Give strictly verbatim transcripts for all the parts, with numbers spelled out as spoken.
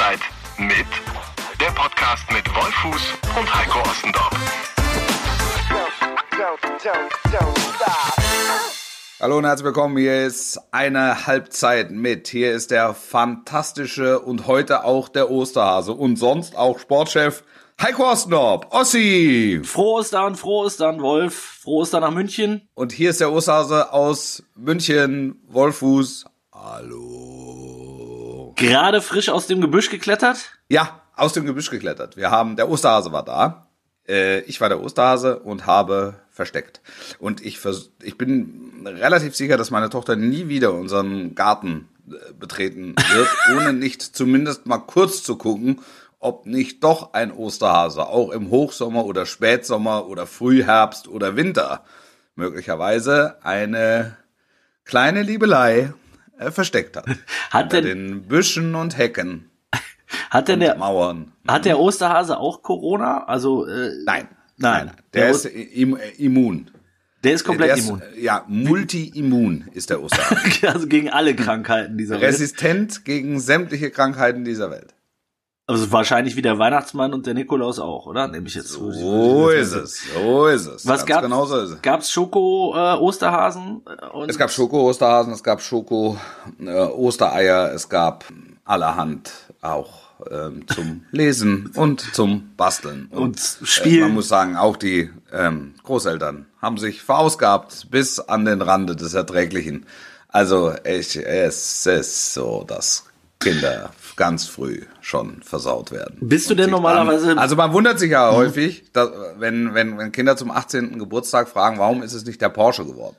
Halbzeit mit der Podcast mit Wolfuß und Heiko Ostendorf. Hallo und herzlich willkommen, hier ist eine Halbzeit mit. Hier ist der fantastische und heute auch der Osterhase und sonst auch Sportchef Heiko Ostendorf. Ossi! Frohe Ostern, frohe Ostern, Wolf. Frohe Ostern nach München. Und hier ist der Osterhase aus München, Wolfuß. Hallo. Gerade frisch aus dem Gebüsch geklettert? Ja, aus dem Gebüsch geklettert. Wir haben, der Osterhase war da. Äh, ich war der Osterhase und habe versteckt. Und ich, vers- ich bin relativ sicher, dass meine Tochter nie wieder unseren Garten äh, betreten wird, ohne nicht zumindest mal kurz zu gucken, ob nicht doch ein Osterhase auch im Hochsommer oder Spätsommer oder Frühherbst oder Winter möglicherweise eine kleine Liebelei äh, versteckt hat. Hat Unter denn, den Büschen und Hecken hat denn und der, Mauern. hat der Osterhase auch Corona? Also, äh, Nein. Nein. Nein. Der, Der ist im, immun. der ist komplett der ist, immun. Ja, multi-immun ist der Osterhase. Also gegen alle Krankheiten dieser Welt. Resistent gegen sämtliche Krankheiten dieser Welt. Also wahrscheinlich wie der Weihnachtsmann und der Nikolaus auch, oder? Nehme ich jetzt zu. So ist es, so ist es. Was Ganz gab's? genau so ist es. Gab's Schoko-Osterhasen? Und Es gab Schoko-Osterhasen, es gab Schoko-Ostereier, es gab allerhand auch ähm, zum Lesen und zum Basteln. Und Spielen. Äh, man muss sagen, auch die ähm, Großeltern haben sich verausgabt bis an den Rande des Erträglichen. Also ich, es ist so, dass Kinder ganz früh schon versaut werden. Bist du Und denn sich normalerweise- Dann, also man wundert sich ja häufig, dass, wenn, wenn, wenn Kinder zum achtzehnten Geburtstag fragen, warum ist es nicht der Porsche geworden?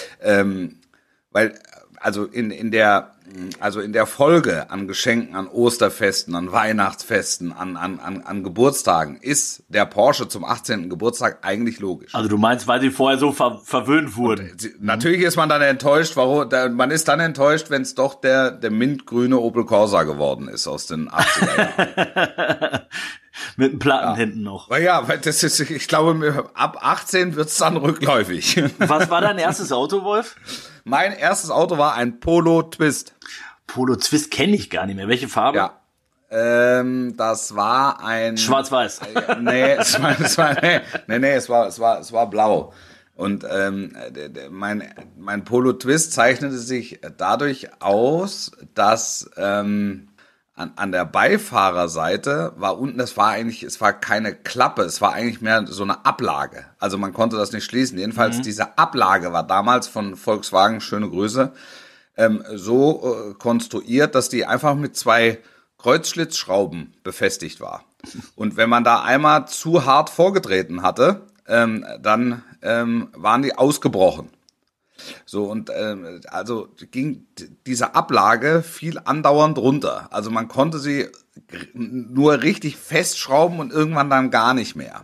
ähm, weil, also in, in der, also in der Folge an Geschenken, an Osterfesten, an Weihnachtsfesten, an, an, an, an Geburtstagen ist der Porsche zum achtzehnten Geburtstag eigentlich logisch. Also du meinst, weil sie vorher so ver- verwöhnt wurden. Sie- Natürlich ist man dann enttäuscht, warum, da, man ist dann enttäuscht, wenn es doch der, der mintgrüne Opel Corsa geworden ist aus den achtziger Jahren. Mit einem Platten hinten noch. Aber ja, weil das ist, ich glaube, ab achtzehn wird's dann rückläufig. Was war dein erstes Auto, Wolf? Mein erstes Auto war ein Polo Twist. Polo Twist kenne ich gar nicht mehr. Welche Farbe? Ja. Ähm, das war ein Schwarz-Weiß. Äh, nee, es war, es war nee, nee, nee, es war, es war, es war blau. Und ähm, der, der, mein mein Polo Twist zeichnete sich dadurch aus, dass ähm, an, an der Beifahrerseite war unten, das war eigentlich, es war keine Klappe, es war eigentlich mehr so eine Ablage. Also man konnte das nicht schließen. Jedenfalls diese Ablage war damals von Volkswagen, schöne Grüße, ähm, so äh, konstruiert, dass die einfach mit zwei Kreuzschlitzschrauben befestigt war. Und wenn man da einmal zu hart vorgetreten hatte, ähm, dann ähm, waren die ausgebrochen. So, und ähm, also ging diese Ablage viel andauernd runter. Also man konnte sie gr- nur richtig festschrauben und irgendwann dann gar nicht mehr.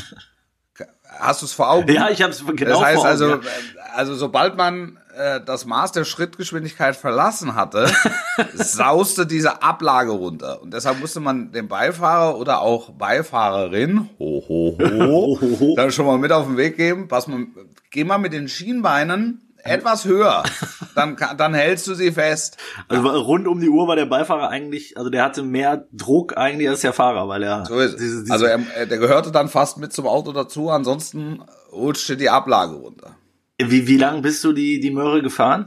Hast du es vor Augen? Ja, ich habe es genau Das heißt vor Augen, also, ja. also sobald man äh, das Maß der Schrittgeschwindigkeit verlassen hatte, sauste diese Ablage runter. Und deshalb musste man dem Beifahrer oder auch Beifahrerin ho, ho, ho, dann schon mal mit auf den Weg geben. Pass mal, geh mal mit den Schienbeinen etwas höher, dann, kann- dann hältst du sie fest. Also rund um die Uhr war der Beifahrer eigentlich, also der hatte mehr Druck eigentlich als der Fahrer, weil er So ist es. diese, diese Also er, er, der gehörte dann fast mit zum Auto dazu, ansonsten rutschte die Ablage runter. wie wie lang bist du die die Möhre gefahren?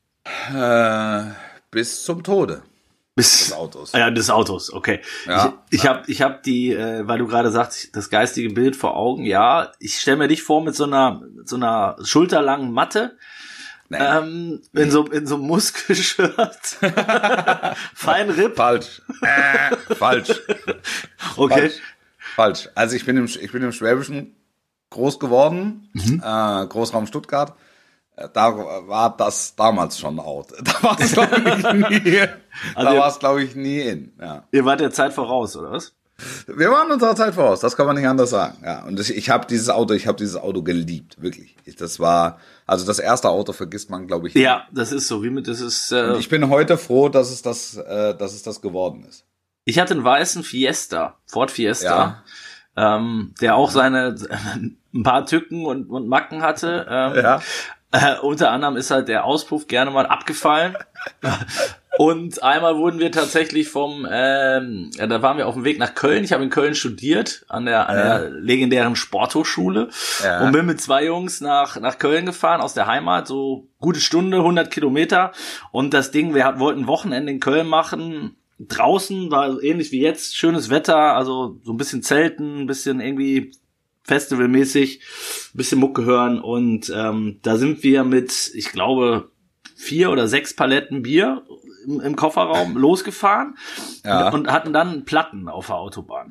Äh, bis zum Tode Bis des Autos. Ja, des Autos, okay. Ja, ich ich habe ich hab die, äh, weil du gerade sagst, das geistige Bild vor Augen. Ja, ich stelle mir dich vor mit so einer mit so einer schulterlangen Matte. Nee. Ähm, in so in so einem Muskelshirt. Feinripp. Falsch. Äh, falsch. Okay. Falsch. Falsch. Also ich bin im, ich bin im Schwäbischen groß geworden, Mhm. äh, Großraum Stuttgart. Äh, Da war das damals schon out. Da war es, glaube ich, nie. Also da ihr- war es, glaube ich, nie in. Ja. Ihr wart der Zeit voraus, oder was? Wir waren unserer Zeit voraus, das kann man nicht anders sagen. Ja, und ich, ich habe dieses Auto, ich habe dieses Auto geliebt, wirklich. Ich, das war, also das erste Auto vergisst man, glaube ich. nie. Ja, das ist so. Wie mit das ist. Äh, Und ich bin heute froh, dass es das, äh, dass es das geworden ist. Ich hatte einen weißen Fiesta, Ford Fiesta, ähm, der auch seine ein paar Tücken und, und Macken hatte. Ähm, Ja. Äh, unter anderem ist halt der Auspuff gerne mal abgefallen. Und einmal wurden wir tatsächlich vom, ähm, ja, da waren wir auf dem Weg nach Köln. Ich habe in Köln studiert, an der, an Ja. der legendären Sporthochschule. Ja. Und bin mit zwei Jungs nach, nach Köln gefahren, aus der Heimat, so gute Stunde, hundert Kilometer. Und das Ding, wir hat, wollten ein Wochenende in Köln machen. Draußen war ähnlich wie jetzt, schönes Wetter, also so ein bisschen Zelten, ein bisschen irgendwie festivalmäßig, ein bisschen Mucke hören. Und ähm, da sind wir mit, ich glaube, vier oder sechs Paletten Bier im, im Kofferraum losgefahren Ja. und, und hatten dann Platten auf der Autobahn.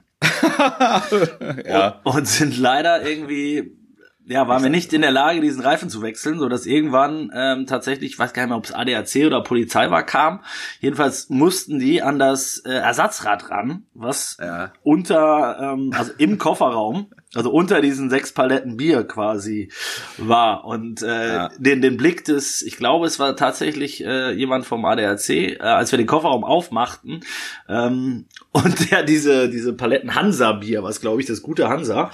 Ja. Und, und sind leider irgendwie, ja, waren wir nicht in der Lage, diesen Reifen zu wechseln, so dass irgendwann ähm, tatsächlich, ich weiß gar nicht mehr, ob es A D A C oder Polizei war, kam. Jedenfalls mussten die an das äh, Ersatzrad ran, was Ja. unter, ähm, also im Kofferraum, also unter diesen sechs Paletten Bier quasi war. Und äh, Ja. den, den Blick des, ich glaube, es war tatsächlich äh, jemand vom A D A C, äh, als wir den Kofferraum aufmachten ähm, und der diese diese Paletten Hansa-Bier, was glaube ich das gute Hansa,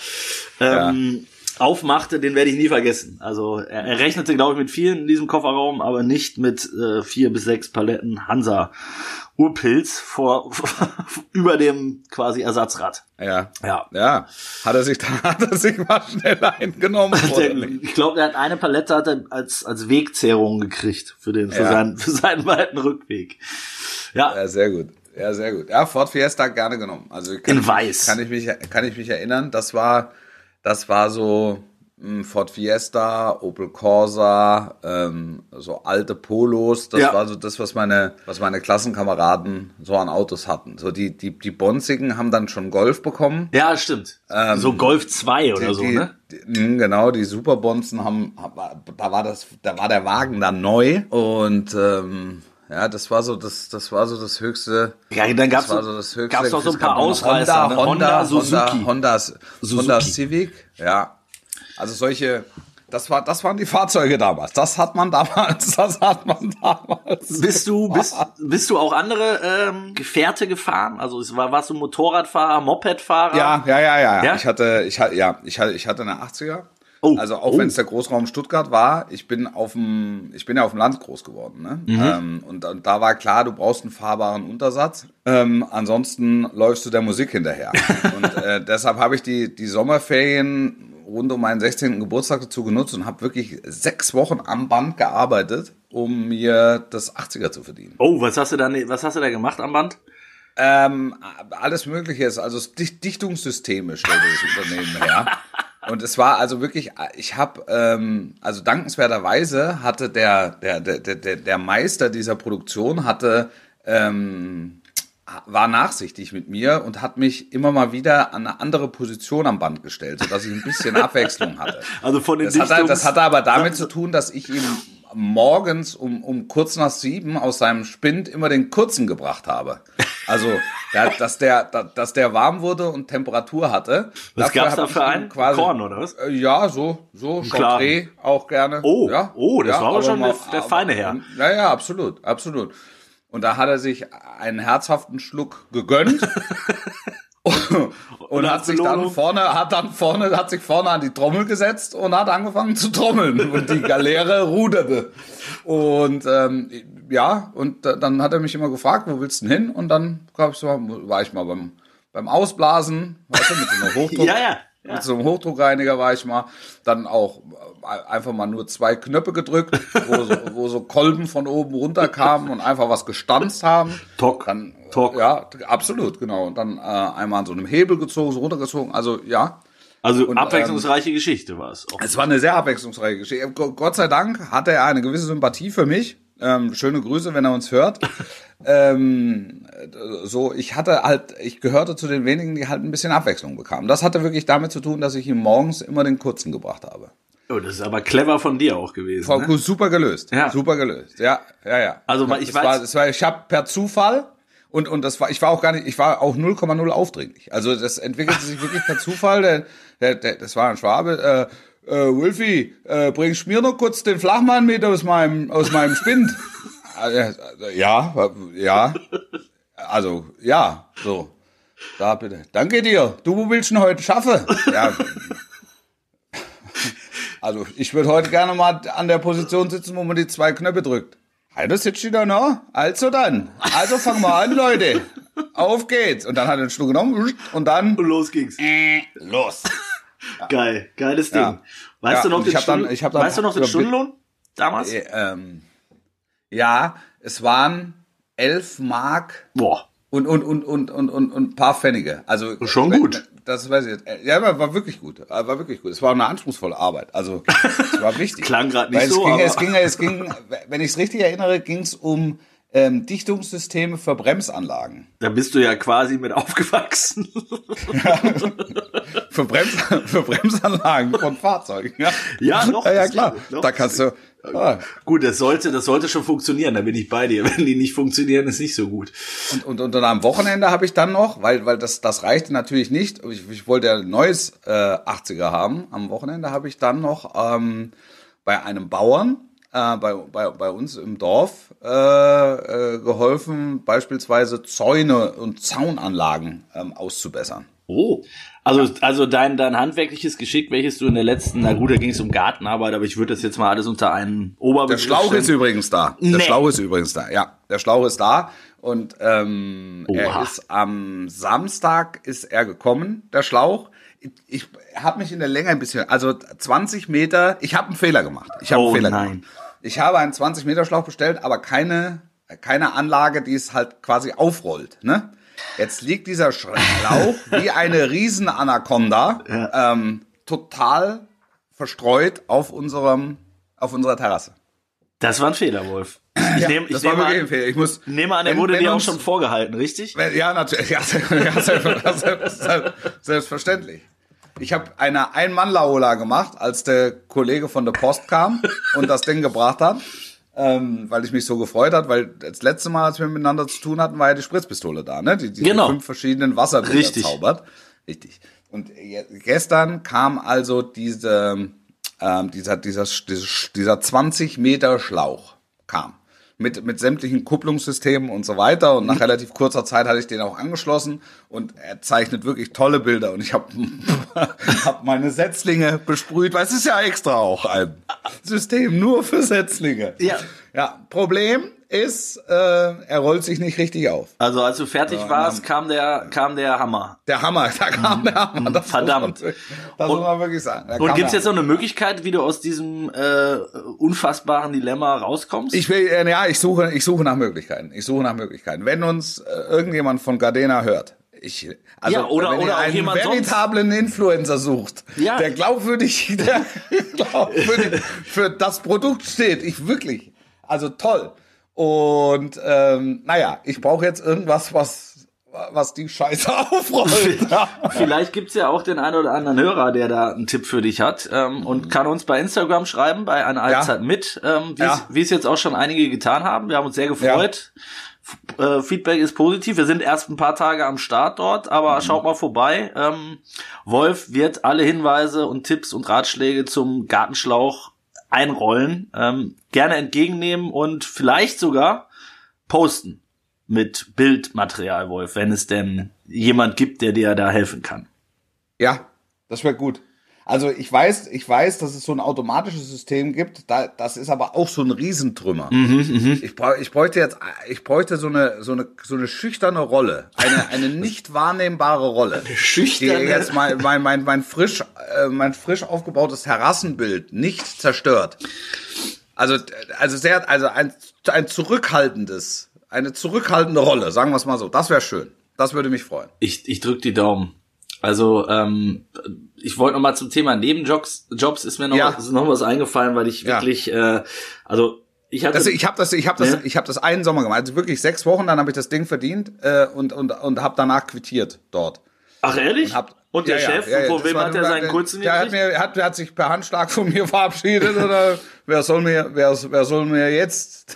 ähm, aufmachte, den werde ich nie vergessen. Also er, er rechnete, glaube ich, mit vielen in diesem Kofferraum, aber nicht mit äh, vier bis sechs Paletten Hansa Urpilz vor über dem quasi Ersatzrad. Ja. Ja. Ja. Hat er sich da, hat er sich mal schnell eingenommen? Der, oder nicht? ich glaube, er hat eine Palette hat er als als Wegzehrung gekriegt für den für Ja. seinen für seinen weiten Rückweg. Ja, Ja, sehr gut. Ja, sehr gut. Ja, Ford Fiesta gerne genommen. Also kann In ich, weiß. Kann ich mich, kann ich mich erinnern. Das war, das war so mh, Ford Fiesta, Opel Corsa, ähm, so alte Polos. Das Ja. war so das, was meine, was meine Klassenkameraden so an Autos hatten. So die, die, die Bonzigen haben dann schon Golf bekommen. ja, stimmt. so Golf zwei oder Die- so, die, ne? Die, mh, genau, die Superbonzen haben, da war das, da war der Wagen dann neu und ähm, ja, das war so das, das war so das höchste. Ja, dann gab's das war so- so das höchste. gab's noch so ein Es gab paar noch Ausreißer, Honda, ne? Honda, Honda, Suzuki. Honda, Honda, Suzuki. Honda Civic, ja. Also solche, das war, das waren die Fahrzeuge damals. Das hat man damals, das hat man damals. Bist du bist bist du auch andere ähm, Gefährte gefahren? Also es war warst du Motorradfahrer, Mopedfahrer? Ja, ja, ja, ja. Ja? Ich hatte, ich hatte, ja, ich hatte, ich hatte eine achtziger. Oh. Also auch Oh. wenn es der Großraum Stuttgart war, ich bin auf dem, ich bin ja auf dem Land groß geworden, ne? Mhm. Ähm, und, und da war klar, du brauchst einen fahrbaren Untersatz. Ähm, ansonsten läufst du der Musik hinterher. und äh, deshalb habe ich die die Sommerferien rund um meinen sechzehnten Geburtstag dazu genutzt und habe wirklich sechs Wochen am Band gearbeitet, um mir das achtziger zu verdienen. Oh, was hast du da was hast du da gemacht am Band? Ähm, alles Mögliche ist, also Dicht- Dichtungssysteme stellte das Unternehmen her. Und es war also wirklich, ich habe, ähm, also dankenswerterweise hatte der, der, der, der, der Meister dieser Produktion hatte, ähm, war nachsichtig mit mir und hat mich immer mal wieder an eine andere Position am Band gestellt, sodass ich ein bisschen Abwechslung hatte. Also von den Das hatte, Dichtungs- das hatte aber damit zu tun, dass ich ihm morgens um, um kurz nach sieben aus seinem Spind immer den kurzen gebracht habe. Also, da, dass der, da, dass der warm wurde und Temperatur hatte. Was Dafür gab's da hab für ich ihm einen? quasi- Korn oder was? Äh, Ja, so, so, Klar. Chantre auch gerne. Oh, ja, oh, das war aber schon der- der aber- feine Herr. Ja, ja, absolut, absolut. Und da hat er sich einen herzhaften Schluck gegönnt. Und, als hat sich dann Belohnung? vorne, hat dann vorne, hat sich vorne an die Trommel gesetzt und hat angefangen zu trommeln. Und die Galeere ruderte. Und ähm, ja, und äh, dann hat er mich immer gefragt, wo willst du denn hin? Und dann gab so, war ich mal beim, beim Ausblasen, weißt du, mit so einem Hochdruck. Ja, ja. Ja. Mit so einem Hochdruckreiniger war ich mal. Dann auch äh, einfach mal nur zwei Knöpfe gedrückt, wo so, wo so Kolben von oben runterkamen und einfach was gestanzt haben. Tock. Dann, Tock. Ja, absolut, genau. Und dann äh, einmal an so einem Hebel gezogen, so runtergezogen. Also ja, Also Und, abwechslungsreiche Geschichte war es. Auch. es war eine sehr abwechslungsreiche Geschichte. G- Gott sei Dank hatte er eine gewisse Sympathie für mich. Ähm, schöne Grüße, wenn er uns hört. ähm, so, ich hatte halt, ich gehörte zu den wenigen, die halt ein bisschen Abwechslung bekamen. Das hatte wirklich damit zu tun, dass ich ihm morgens immer den kurzen gebracht habe. Oh, das ist aber clever von dir auch gewesen. Voll Ne? cool, super gelöst. Ja. Super gelöst. Ja, ja, ja. Also, ich es weiß- war, es war, ich habe per Zufall und und das war, ich war auch gar nicht, ich war auch null Komma null aufdringlich. Also das entwickelte sich wirklich per Zufall. Der, der, der, das war ein Schwabe. Äh, äh, Wolfi, äh, bringst mir noch kurz den Flachmann mit aus meinem aus meinem Spind? Äh, ja, ja. Also ja, so. Da bitte. Danke dir. Du, wo willst du denn heute schaffen? Ja. Also ich würde heute gerne mal an der Position sitzen, wo man die zwei Knöpfe drückt. Hallo, sitzt du da noch? Also dann. Also fangen wir an, Leute. Auf geht's. Und dann hat er einen Schluck genommen und dann... Und los ging's. Äh, los. Ja. Geil, geiles Ding. Ja. Weißt, Ja, du noch ich den hab dann, Stund- ich hab dann weißt du noch den Stundenlohn damals? Äh, ähm, ja, es waren elf Mark Boah. und, und, und, und, und, und, und ein paar Pfennige. Also Schon gut. Das weiß ich jetzt. Ja, war wirklich gut. War wirklich gut. Es war eine anspruchsvolle Arbeit. Also, es war wichtig. Klang gerade nicht Weil es so, ging, aber... es ging, es ging, wenn ich es richtig erinnere, ging es um ähm, Dichtungssysteme für Bremsanlagen. Da bist du ja quasi mit aufgewachsen. für, Brems, für Bremsanlagen von Fahrzeugen. Ja, Ja, noch. ja, ja klar. Noch. Da kannst du. Ah. Gut, das sollte, das sollte schon funktionieren, da bin ich bei dir. Wenn die nicht funktionieren, ist nicht so gut. Und, und, und dann am Wochenende habe ich dann noch, weil, weil das, das reichte natürlich nicht. Ich, ich wollte ja ein neues äh, achtziger haben. Am Wochenende habe ich dann noch ähm, bei einem Bauern äh, bei, bei, bei uns im Dorf äh, äh, geholfen, beispielsweise Zäune und Zaunanlagen ähm, auszubessern. Oh. Also, also dein, dein handwerkliches Geschick, welches du in der letzten, na gut, da ging es um Gartenarbeit, aber ich würde das jetzt mal alles unter einen Der Oberbegriff Schlauch stellen. ist übrigens da. Der Nee. Schlauch ist übrigens da, ja. Der Schlauch ist da. Und ähm, er Oha. ist am Samstag ist er gekommen, der Schlauch. Ich, ich habe mich in der Länge ein bisschen, also zwanzig Meter, ich habe einen Fehler gemacht. Ich habe Oh einen Fehler nein. gemacht. Ich habe einen zwanzig Meter Schlauch bestellt, aber keine, keine Anlage, die es halt quasi aufrollt, ne? Jetzt liegt dieser Schlauch wie eine Riesen-Anaconda Ja. ähm, total verstreut auf unserem, auf unserer Terrasse. Das war ein Fehler, Wolf. Ich Ja, nehme ich das war nehme wirklich ein an, Fehler. Ich muss, nehme an, der wenn- wurde wenn dir auch uns- schon vorgehalten, richtig? wenn- ja, natürlich, ja, ja, selbst, selbst, selbst, selbstverständlich. Ich habe eine Ein-Mann-Laola gemacht, als der Kollege von der Post kam und das Ding gebracht hat, ähm, weil ich mich so gefreut hat, weil das letzte Mal, als wir miteinander zu tun hatten, war ja die Spritzpistole da, ne? Die, die Genau. fünf verschiedenen Wasserbilder Richtig. zaubert. Richtig. Und je- gestern kam also diese, ähm, dieser, dieser, dieser, dieser zwanzig Meter Schlauch kam. Mit, mit sämtlichen Kupplungssystemen und so weiter. Und nach relativ kurzer Zeit hatte ich den auch angeschlossen. Und er zeichnet wirklich tolle Bilder. Und ich habe hab meine Setzlinge besprüht, weil es ist ja extra auch ein System nur für Setzlinge. Ja. Ja, Problem ist, äh, er rollt sich nicht richtig auf. Also als du fertig Ja, warst, ja. kam der, kam der Hammer. Der Hammer, da kam der Hammer. Das Verdammt. Muss man, das Und- muss man wirklich sagen. Da Und kam gibt's der jetzt noch eine Möglichkeit, wie du aus diesem äh, unfassbaren Dilemma rauskommst? Ich will, äh, ja, ich suche, ich suche nach Möglichkeiten. Ich suche nach Möglichkeiten. Wenn uns äh, irgendjemand von Gardena hört, ich, also Ja, oder- wenn oder ihr auch einen jemand sonst. veritablen Influencer sucht, Ja. der glaubwürdig, der glaubwürdig für das Produkt steht, ich wirklich, also toll. Und ähm, naja, ich brauche jetzt irgendwas, was was die Scheiße aufrollt. Vielleicht gibt's ja auch den einen oder anderen Hörer, der da einen Tipp für dich hat ähm, und kann uns bei Instagram schreiben, bei einer Halbzeit mit, ähm, wie Ja. es wie es jetzt auch schon einige getan haben. Wir haben uns sehr gefreut. F- Äh, Feedback ist positiv. Wir sind erst ein paar Tage am Start dort, aber Mhm. schaut mal vorbei. Ähm, Wolf wird alle Hinweise und Tipps und Ratschläge zum Gartenschlauch einrollen, ähm, gerne entgegennehmen und vielleicht sogar posten mit Bildmaterial, Wolf, wenn es denn jemand gibt, der dir da helfen kann. Ja, das wäre gut. Also ich weiß, ich weiß, dass es so ein automatisches System gibt. Da, das ist aber auch so ein Riesentrümmer. ich, brauch, ich bräuchte jetzt, ich bräuchte so eine, so eine, so eine schüchterne Rolle, eine, eine nicht wahrnehmbare Rolle, schüchterne- die jetzt mein, mein, mein, mein frisch, äh, mein frisch aufgebautes Terrassenbild nicht zerstört. Also, also sehr, also ein, ein zurückhaltendes, eine zurückhaltende Rolle, sagen wir es mal so. Das wäre schön. Das würde mich freuen. Ich, ich drück die Daumen. Also, ähm, ich wollte noch mal zum Thema Nebenjobs, Jobs ist mir noch, Ja. was, ist noch was eingefallen, weil ich Ja. wirklich, äh, also ich hatte, Das, ich habe das, ich habe das, Ja. ich habe das einen Sommer gemacht, also wirklich sechs Wochen. Dann habe ich das Ding verdient äh, und und und habe danach quittiert dort. ach ehrlich? Und, hab, und der ja, Chef, ja, ja, von das wem war- hat er seinen kurzen Der hat gekriegt? mir, hat, der hat sich per Handschlag von mir verabschiedet oder wer soll mir, wer, wer soll mir jetzt,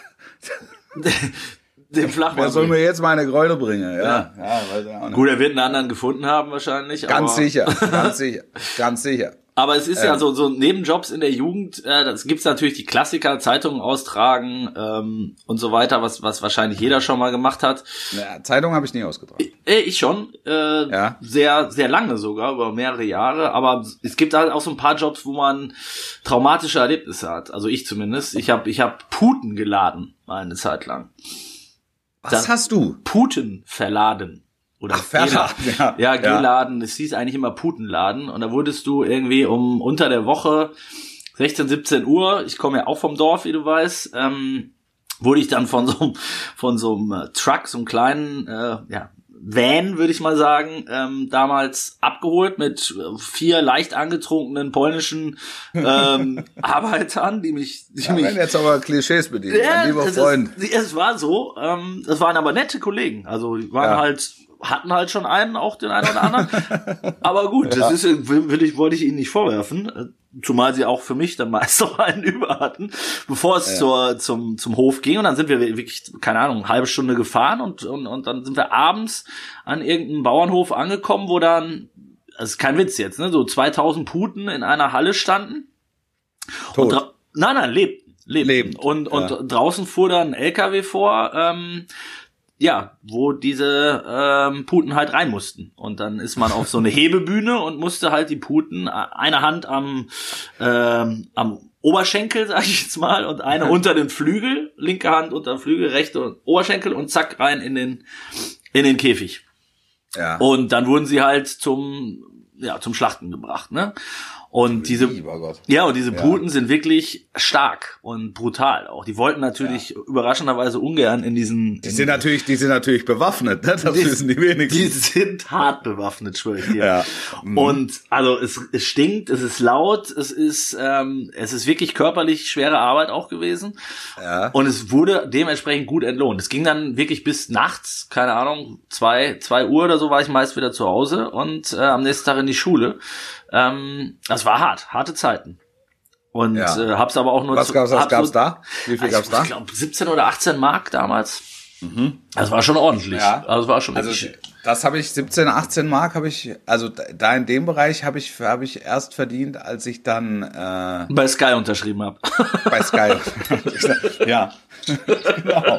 Den Flachmann. wer soll mir jetzt meine Gräule bringen? Ja, Ja. ja, weiß ich auch nicht. Gut, er wird einen anderen gefunden haben wahrscheinlich. Ganz aber, sicher, ganz sicher, ganz sicher. Aber es ist ja Ähm. so, so Nebenjobs in der Jugend, äh, das gibt's natürlich die Klassiker, Zeitungen austragen ähm, und so weiter, was was wahrscheinlich jeder schon mal gemacht hat. Ja, Zeitung habe ich nie ausgetragen. Äh, ich schon, äh, Ja. sehr, sehr lange sogar, über mehrere Jahre, aber es gibt halt auch so ein paar Jobs, wo man traumatische Erlebnisse hat, also ich zumindest. Ich habe ich hab Puten geladen. mal eine Zeit lang. Was Das- hast du? Puten verladen. Oder Ach, verladen, ja. Ja, Ja. Geladen. Es hieß eigentlich immer Putenladen. Und da wurdest du irgendwie um unter der Woche sechzehn, siebzehn Uhr, ich komme ja auch vom Dorf, wie du weißt, ähm, wurde ich dann von so einem, von so einem äh, Truck, so einem kleinen, äh, ja, Van, würde ich mal sagen, ähm, damals abgeholt mit äh, vier leicht angetrunkenen polnischen ähm, Arbeitern, die mich, die Ja, mich werden jetzt aber Klischees bedient, mein lieber es, Freund. Ist, es war so, ähm, das waren aber nette Kollegen. Also die waren Ja. halt, hatten halt schon einen, auch den einen oder anderen. Aber gut, das ist, will, will ich, wollte ich ihnen nicht vorwerfen. Zumal sie auch für mich dann meist noch einen über hatten, bevor es Ja. zur, zum, zum Hof ging. Und dann sind wir wirklich, keine Ahnung, eine halbe Stunde gefahren und, und, und dann sind wir abends an irgendeinem Bauernhof angekommen, wo dann, das ist kein Witz jetzt, ne, so zweitausend Puten in einer Halle standen. Und Tot. dra- nein, nein, lebten. lebten. Lebend, Und, und ja. draußen fuhr dann ein L K W vor, ähm, ja, wo diese ähm, Puten halt rein mussten. Und dann ist man auf so eine Hebebühne und musste halt die Puten, eine Hand am, ähm, am Oberschenkel, sag ich jetzt mal, und eine unter den Flügel, linke Hand unter den Flügel, rechte Oberschenkel und zack, rein in den, in den Käfig. Ja. Und dann wurden sie halt zum, ja, zum Schlachten gebracht, ne? Und diese, Lieber Gott. ja, und diese Ja. Puten sind wirklich stark und brutal auch. Die wollten natürlich überraschenderweise ungern in diesen... Die in, sind natürlich, die sind natürlich bewaffnet, ne? Das wissen die wenigsten. Die sind hart bewaffnet, schwöre ich dir. Ja. Mhm. Und also es, es stinkt, es ist laut, es ist ähm, es ist wirklich körperlich schwere Arbeit auch gewesen. Ja. Und es wurde dementsprechend gut entlohnt. Es ging dann wirklich bis nachts, keine Ahnung, zwei, zwei Uhr oder so war ich meist wieder zu Hause und äh, am nächsten Tag in die Schule. Ähm, das war hart, harte Zeiten. Und Ja. äh, hab's aber auch nur Was zu- gab's, was hab's gab's so- da? Wie viel ich, gab's da? Ich glaube siebzehn oder achtzehn Mark damals. Das war schon ordentlich. Ja. Also es war schon Also wirklich- das habe ich siebzehn, achtzehn Mark habe ich, also da in dem Bereich habe ich habe ich erst verdient, als ich dann äh, bei Sky unterschrieben habe. bei Sky. Ja. Genau.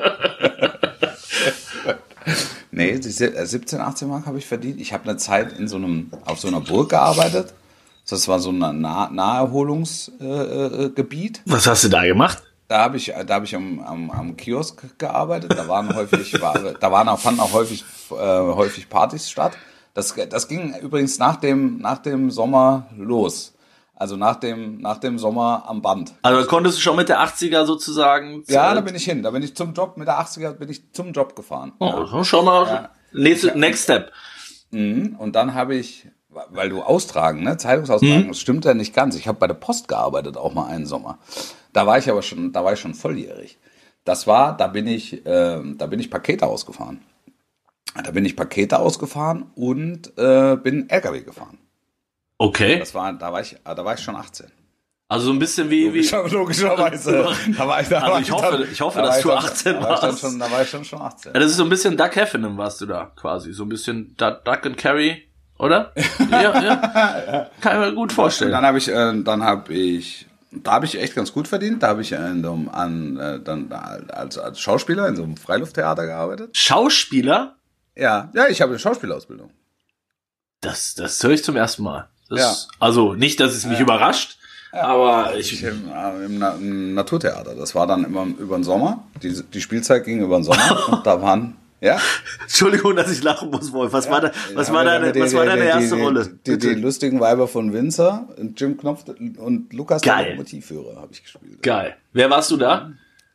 Nee, die si- äh, siebzehn, achtzehn Mark habe ich verdient. Ich habe eine Zeit in so einem auf so einer Burg gearbeitet. Das war so ein nah Naherholungsgebiet. Äh, äh, Gebiet. Was hast du da gemacht? Da habe ich, da habe ich am, am, am Kiosk gearbeitet. Da waren häufig, war, da waren auch, fanden auch häufig, äh, häufig Partys statt. Das, das ging übrigens nach dem, nach dem Sommer los. Also nach dem, nach dem Sommer am Band. Also konntest du schon mit der achtziger sozusagen... Ja, da bin ich hin. Da bin ich zum Job, mit der achtziger bin ich zum Job gefahren. Oh, schon mal Ja. next, next step. Mhm. Und dann habe ich, weil du austragen, ne, Zeitungsaustragen, das stimmt ja nicht ganz. Ich habe bei der Post gearbeitet, auch mal einen Sommer. Da war ich aber schon, da war ich schon volljährig. Das war, da bin ich, äh, da bin ich Pakete ausgefahren. Da bin ich Pakete ausgefahren und äh, bin L K W gefahren. Okay. Das war, da war ich, da war ich schon achtzehn. Also so ein bisschen wie... wie Logischer, logischerweise. Da war ich, da Also war ich hoffe- dann- ich hoffe, da war dass ich du dann- achtzehn da war ich dann warst. schon, da war ich dann schon achtzehn. ja, das ist so ein bisschen Duck Heffernan warst du da quasi. So ein bisschen Du- Duck and Carry, oder? ja, ja. Kann ich mir gut Und vorstellen. dann habe ich, äh, dann habe ich, da habe ich echt ganz gut verdient. Da habe ich in so einem, an, äh, dann als, als Schauspieler in so einem Freilufttheater gearbeitet. Schauspieler? Ja, ja, ich habe eine Schauspielausbildung. Das, das höre ich zum ersten Mal. Das, Ja. Also nicht, dass es mich überrascht, aber ich... Ich im, äh, im, Na im Naturtheater. Das war dann immer über den Sommer. Die, die Spielzeit ging über den Sommer. Und da waren, ja. Entschuldigung, dass ich lachen muss, Wolf. Was war, da, was Ja, war die- deine, die- was war die- deine die- erste die, Rolle? Die, die, die lustigen Weiber von Windsor, Jim Knopf und Lukas, der Geil. Lokomotivführer, habe ich gespielt. Geil. Wer warst du da?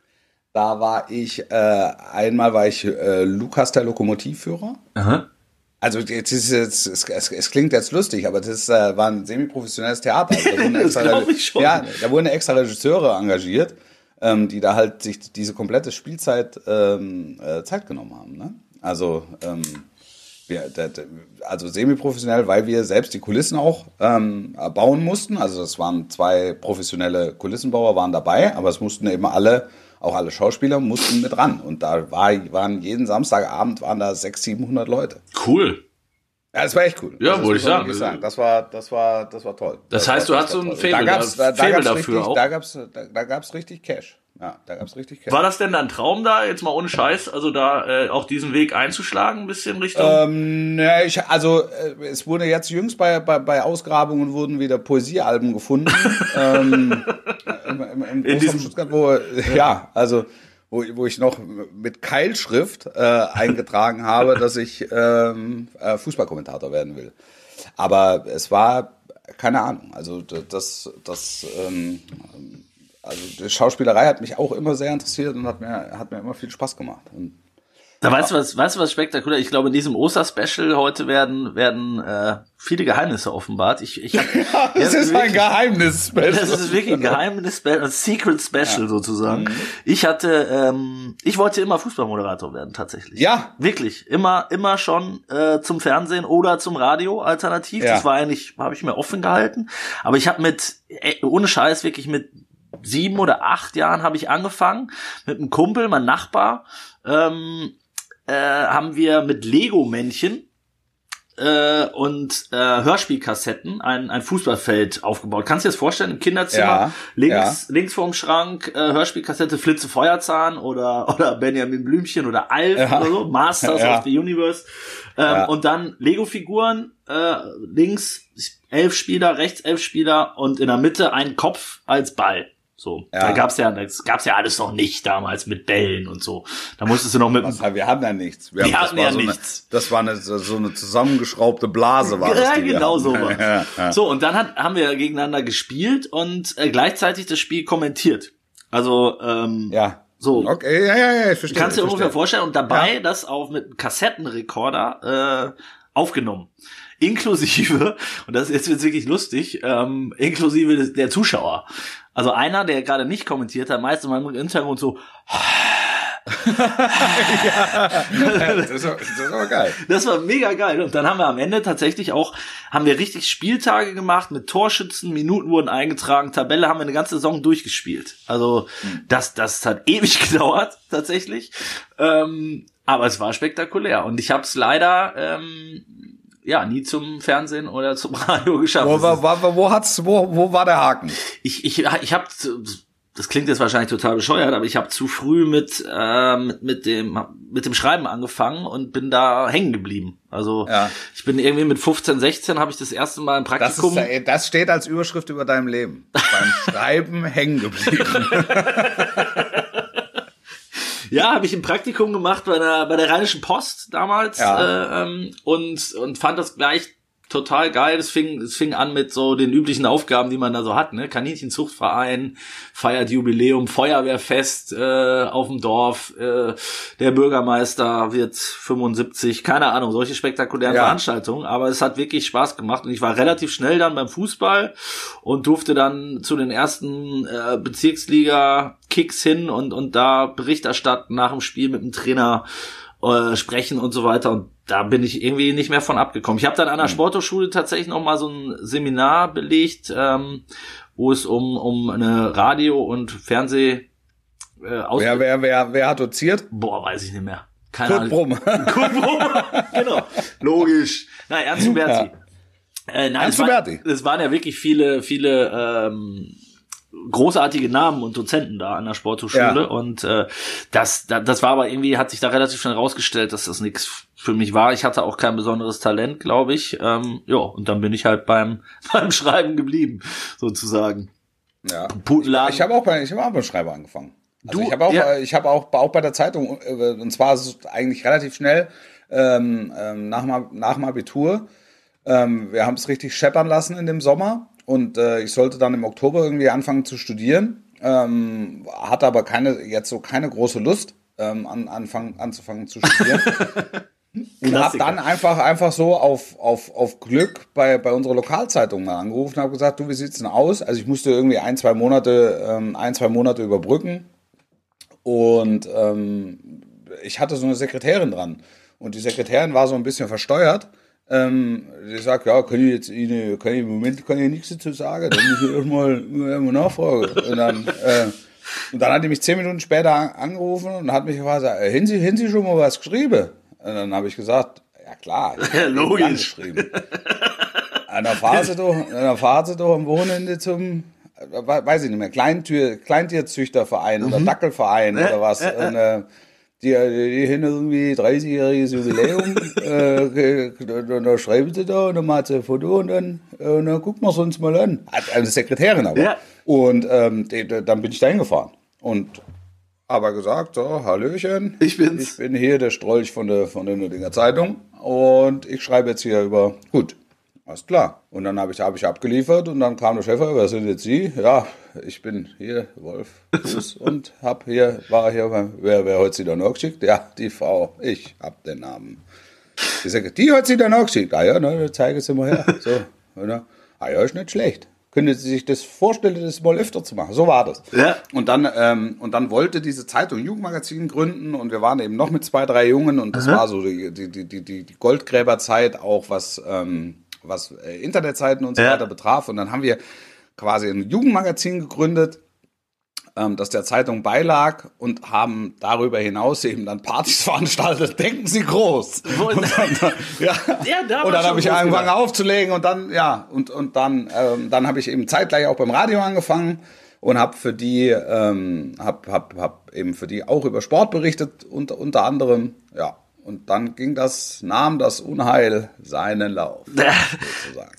Da war ich, äh, einmal war ich äh, Lukas, der Lokomotivführer. Aha. Also jetzt ist jetzt, es, es, es klingt jetzt lustig, aber das äh, war ein semi-professionelles Theater. Also, da wurden Das extra, glaub ich schon. Ja, da wurden extra Regisseure engagiert, ähm, die da halt sich diese komplette Spielzeit ähm, äh, Zeit genommen haben. Ne? Also ähm, wir, da, da, also semi-professionell, weil wir selbst die Kulissen auch ähm, bauen mussten. Also es waren zwei professionelle Kulissenbauer waren dabei, aber es mussten eben alle auch alle Schauspieler mussten mit ran. Und da war, waren jeden Samstagabend waren da sechshundert, siebenhundert Leute. Cool. Ja, das war echt cool. Ja, das wollte ich muss man sagen. wirklich sagen. Das war, das war, das war toll. Das war heißt, du echt hast so ein toll. Faible da gab's, da- da, da Faible gab's dafür richtig, auch? da gab's, da, da gab's richtig Cash. Ja, da gab's richtig Cash. War das denn dein Traum da, jetzt mal ohne Scheiß, also da äh, auch diesen Weg einzuschlagen, ein bisschen Richtung? Ähm, ne, ich, also äh, es wurde jetzt jüngst bei, bei, bei Ausgrabungen wurden wieder Poesiealben gefunden. ähm, im, im, im In Großraum diesem- Stuttgart, wo, ja, also wo, wo ich noch mit Keilschrift äh, eingetragen habe, dass ich ähm, äh, Fußballkommentator werden will. Aber es war, keine Ahnung, also das, das ähm, also die Schauspielerei hat mich auch immer sehr interessiert und hat mir, hat mir immer viel Spaß gemacht. Und Da weißt du was, weißt du was spektakulär? Ich glaube, in diesem Oster-Special heute werden werden äh, viele Geheimnisse offenbart. Ich, ich hab, ja, das ist wirklich, ein Geheimnis-Special. Das ist wirklich ein Geheimnis-Special, ein Secret-Special ja. sozusagen. Mhm. Ich hatte, ähm, ich wollte immer Fußballmoderator werden tatsächlich. Ja, wirklich, immer, immer schon äh, zum Fernsehen oder zum Radio alternativ. Ja. Das war eigentlich, habe ich mir offen gehalten. Aber ich habe mit, ey, ohne Scheiß, wirklich mit sieben oder acht Jahren habe ich angefangen mit einem Kumpel, mein Nachbar. Ähm, Äh, haben wir mit Lego-Männchen äh, und äh, Hörspielkassetten ein, ein Fußballfeld aufgebaut. Kannst du dir das vorstellen? Im Kinderzimmer, ja, links ja. links vorm Schrank, äh, Hörspielkassette Flitze Feuerzahn oder oder Benjamin Blümchen oder Alf ja. oder so, Masters ja. of the Universe. Ähm, ja. Und dann Lego-Figuren, äh, links elf Spieler, rechts elf Spieler und in der Mitte ein Kopf als Ball. So, ja. da gab's ja, das gab's ja alles noch nicht damals mit Bällen und so. Da musstest du noch mit. Was, wir hatten ja nichts. Wir, wir haben, hatten ja so nichts. Eine, das war eine, so eine zusammengeschraubte Blase, war ja, das. Ja, genau so was. ja, ja. So, und dann hat, haben wir gegeneinander gespielt und äh, gleichzeitig das Spiel kommentiert. Also, ähm, ja. So. Okay, ja, ja, ja, ich verstehe. Kannst du dir verstehe. ungefähr vorstellen und dabei ja. das auch mit einem Kassettenrekorder äh, aufgenommen. Inklusive, und das ist jetzt wird's wirklich lustig, ähm, inklusive der Zuschauer. Also einer, der gerade nicht kommentiert hat, meist in meinem Hintergrund so ja, das ist, das ist aber geil. Das war mega geil. Und dann haben wir am Ende tatsächlich auch, haben wir richtig Spieltage gemacht mit Torschützen, Minuten wurden eingetragen, Tabelle haben wir eine ganze Saison durchgespielt. Also das, das hat ewig gedauert, tatsächlich. Ähm, aber es war spektakulär. Und ich habe es leider ähm, ja nie zum Fernsehen oder zum Radio geschafft. Wo, wo, wo, wo, hat's, wo, wo war der Haken? Ich, ich, ich habe... Das klingt jetzt wahrscheinlich total bescheuert, aber ich habe zu früh mit, äh, mit mit dem mit dem Schreiben angefangen und bin da hängen geblieben. Also ja. ich bin irgendwie mit fünfzehn, sechzehn habe ich das erste Mal ein Praktikum. Das, ist, das steht als Überschrift über deinem Leben. Beim Schreiben hängen geblieben. Ja, habe ich ein Praktikum gemacht bei der bei der Rheinischen Post damals ja. äh, ähm, und und fand das gleich total geil. Es fing, es fing an mit so den üblichen Aufgaben, die man da so hat, ne? Kaninchenzuchtverein, feiert Jubiläum, Feuerwehrfest äh, auf dem Dorf, äh, der Bürgermeister wird fünfundsiebzig, keine Ahnung, solche spektakulären ja. Veranstaltungen. Aber es hat wirklich Spaß gemacht und ich war relativ schnell dann beim Fußball und durfte dann zu den ersten äh, Bezirksliga-Kicks hin und und da Bericht erstatten nach dem Spiel mit dem Trainer äh, sprechen und so weiter und da bin ich irgendwie nicht mehr von abgekommen. Ich habe dann an der Sporthochschule tatsächlich noch mal so ein Seminar belegt, ähm, wo es um um eine Radio- und Fernseh äh, Aus- wer, wer, wer, wer hat doziert? Boah, weiß ich nicht mehr. Keine Kurt Brumm. Kurt Brumm, genau. Logisch. Nein, Ernst Huberti. Ja. Äh, nein, Ernst es, war, Huberti. es waren ja wirklich viele, viele ähm, großartige Namen und Dozenten da an der Sporthochschule ja. und äh, das, das das war aber irgendwie, hat sich da relativ schnell rausgestellt, dass das nichts für mich war. Ich hatte auch kein besonderes Talent, glaube ich. Ähm, ja, und dann bin ich halt beim beim Schreiben geblieben, sozusagen. Ja. Putenladen. Ich habe auch bei ich habe auch beim Schreiber angefangen. Also du, ich habe auch ja. ich habe auch auch bei der Zeitung und zwar eigentlich relativ schnell ähm, nach nach dem Abitur. Ähm, wir haben es richtig scheppern lassen in dem Sommer. Und äh, ich sollte dann im Oktober irgendwie anfangen zu studieren, ähm, hatte aber keine jetzt so keine große Lust, ähm, an, anfangen, anzufangen zu studieren. Und habe dann einfach einfach so auf auf auf Glück bei bei unserer Lokalzeitung mal angerufen und habe gesagt, du, wie sieht's denn aus? Also ich musste irgendwie ein zwei Monate ähm, ein zwei Monate überbrücken und ähm, ich hatte so eine Sekretärin dran und die Sekretärin war so ein bisschen versteuert. Ähm, ich sag, ja, kann ich jetzt Ihnen, kann ich im Moment kann ich nichts dazu sagen, dann muss ich erstmal mal nachfragen. Und dann, äh, und dann hat die mich zehn Minuten später an, angerufen und hat mich gefragt, haben Sie, haben Sie schon mal was geschrieben? Und dann habe ich gesagt, ja klar, ich ja, logisch geschrieben. Und dann fahren Sie doch, dann fahren Sie doch am Wochenende zum, weiß ich nicht mehr, Kleintür, Kleintierzüchterverein mhm. oder Dackelverein ja, oder was. Ja, ja. Und, äh, Die, die haben irgendwie dreißigjähriges Jubiläum, äh, da, da schreiben sie da und dann macht sie ein Foto und dann, äh, und dann gucken wir es uns mal an. Eine Sekretärin aber. Ja. Und ähm, die, die, dann bin ich da hingefahren und aber gesagt, so, Hallöchen. Ich bin's. Ich bin hier der Strolch von der, von der Nördlinger Zeitung und ich schreibe jetzt hier über, gut, alles klar. Und dann habe ich, hab ich abgeliefert und dann kam der Chef, wer sind jetzt Sie? Ja, ich bin hier, Wolf Fuß, und hab hier, war hier, wer, wer hat Sie da noch geschickt? Ja, die Frau, ich hab den Namen. Ich sage, die hat Sie da noch geschickt. Ah ja, ne, zeige Sie mal her. So, oder? Ah ja, ist nicht schlecht. Können Sie sich das vorstellen, das mal öfter zu machen? So war das. Ja. Und dann, ähm, und dann wollte diese Zeitung ein Jugendmagazin gründen und wir waren eben noch mit zwei, drei Jungen und das Aha. war so die, die, die, die, die Goldgräberzeit auch, was, ähm, was äh, Internetseiten und so Ja. weiter betraf. Und dann haben wir quasi ein Jugendmagazin gegründet, ähm, das der Zeitung beilag und haben darüber hinaus eben dann Partys veranstaltet. Denken Sie groß. Und dann, ja. Ja, da und war dann habe schon ich groß angefangen gedacht. aufzulegen und dann, ja, und, und dann, ähm, dann habe ich eben zeitgleich auch beim Radio angefangen und habe für die, ähm, hab, hab, hab eben für die auch über Sport berichtet, unter, unter anderem, ja. Und dann ging das, nahm das Unheil seinen Lauf, sozusagen.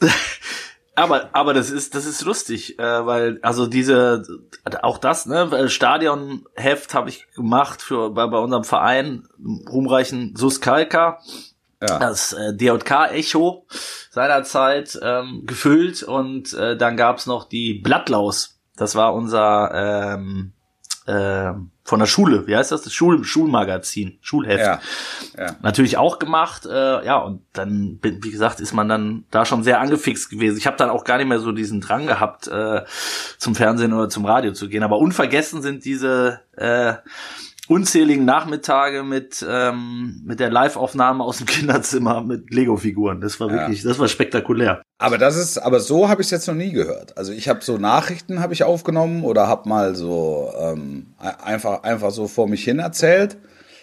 Aber, aber das ist, das ist lustig, äh, weil, also diese, auch das, ne, Stadionheft habe ich gemacht für, bei, bei unserem Verein, ruhmreichen S U S Kalka, Ja. das äh, D J K-Echo seinerzeit ähm, gefüllt und äh, dann gab's noch die Blattlaus, das war unser, ähm, äh, von der Schule, wie heißt das? Das Schul Schulmagazin, Schulheft. Ja, ja. Natürlich auch gemacht, äh, ja, und dann, wie gesagt, ist man dann da schon sehr angefixt gewesen. Ich habe dann auch gar nicht mehr so diesen Drang gehabt, äh, zum Fernsehen oder zum Radio zu gehen. Aber unvergessen sind diese äh, unzähligen Nachmittage mit ähm, mit der Live-Aufnahme aus dem Kinderzimmer mit Lego-Figuren. Das war Ja. wirklich, das war spektakulär. Aber das ist, aber so habe ich es jetzt noch nie gehört. Also ich habe so Nachrichten habe ich aufgenommen oder habe mal so ähm, einfach einfach so vor mich hin erzählt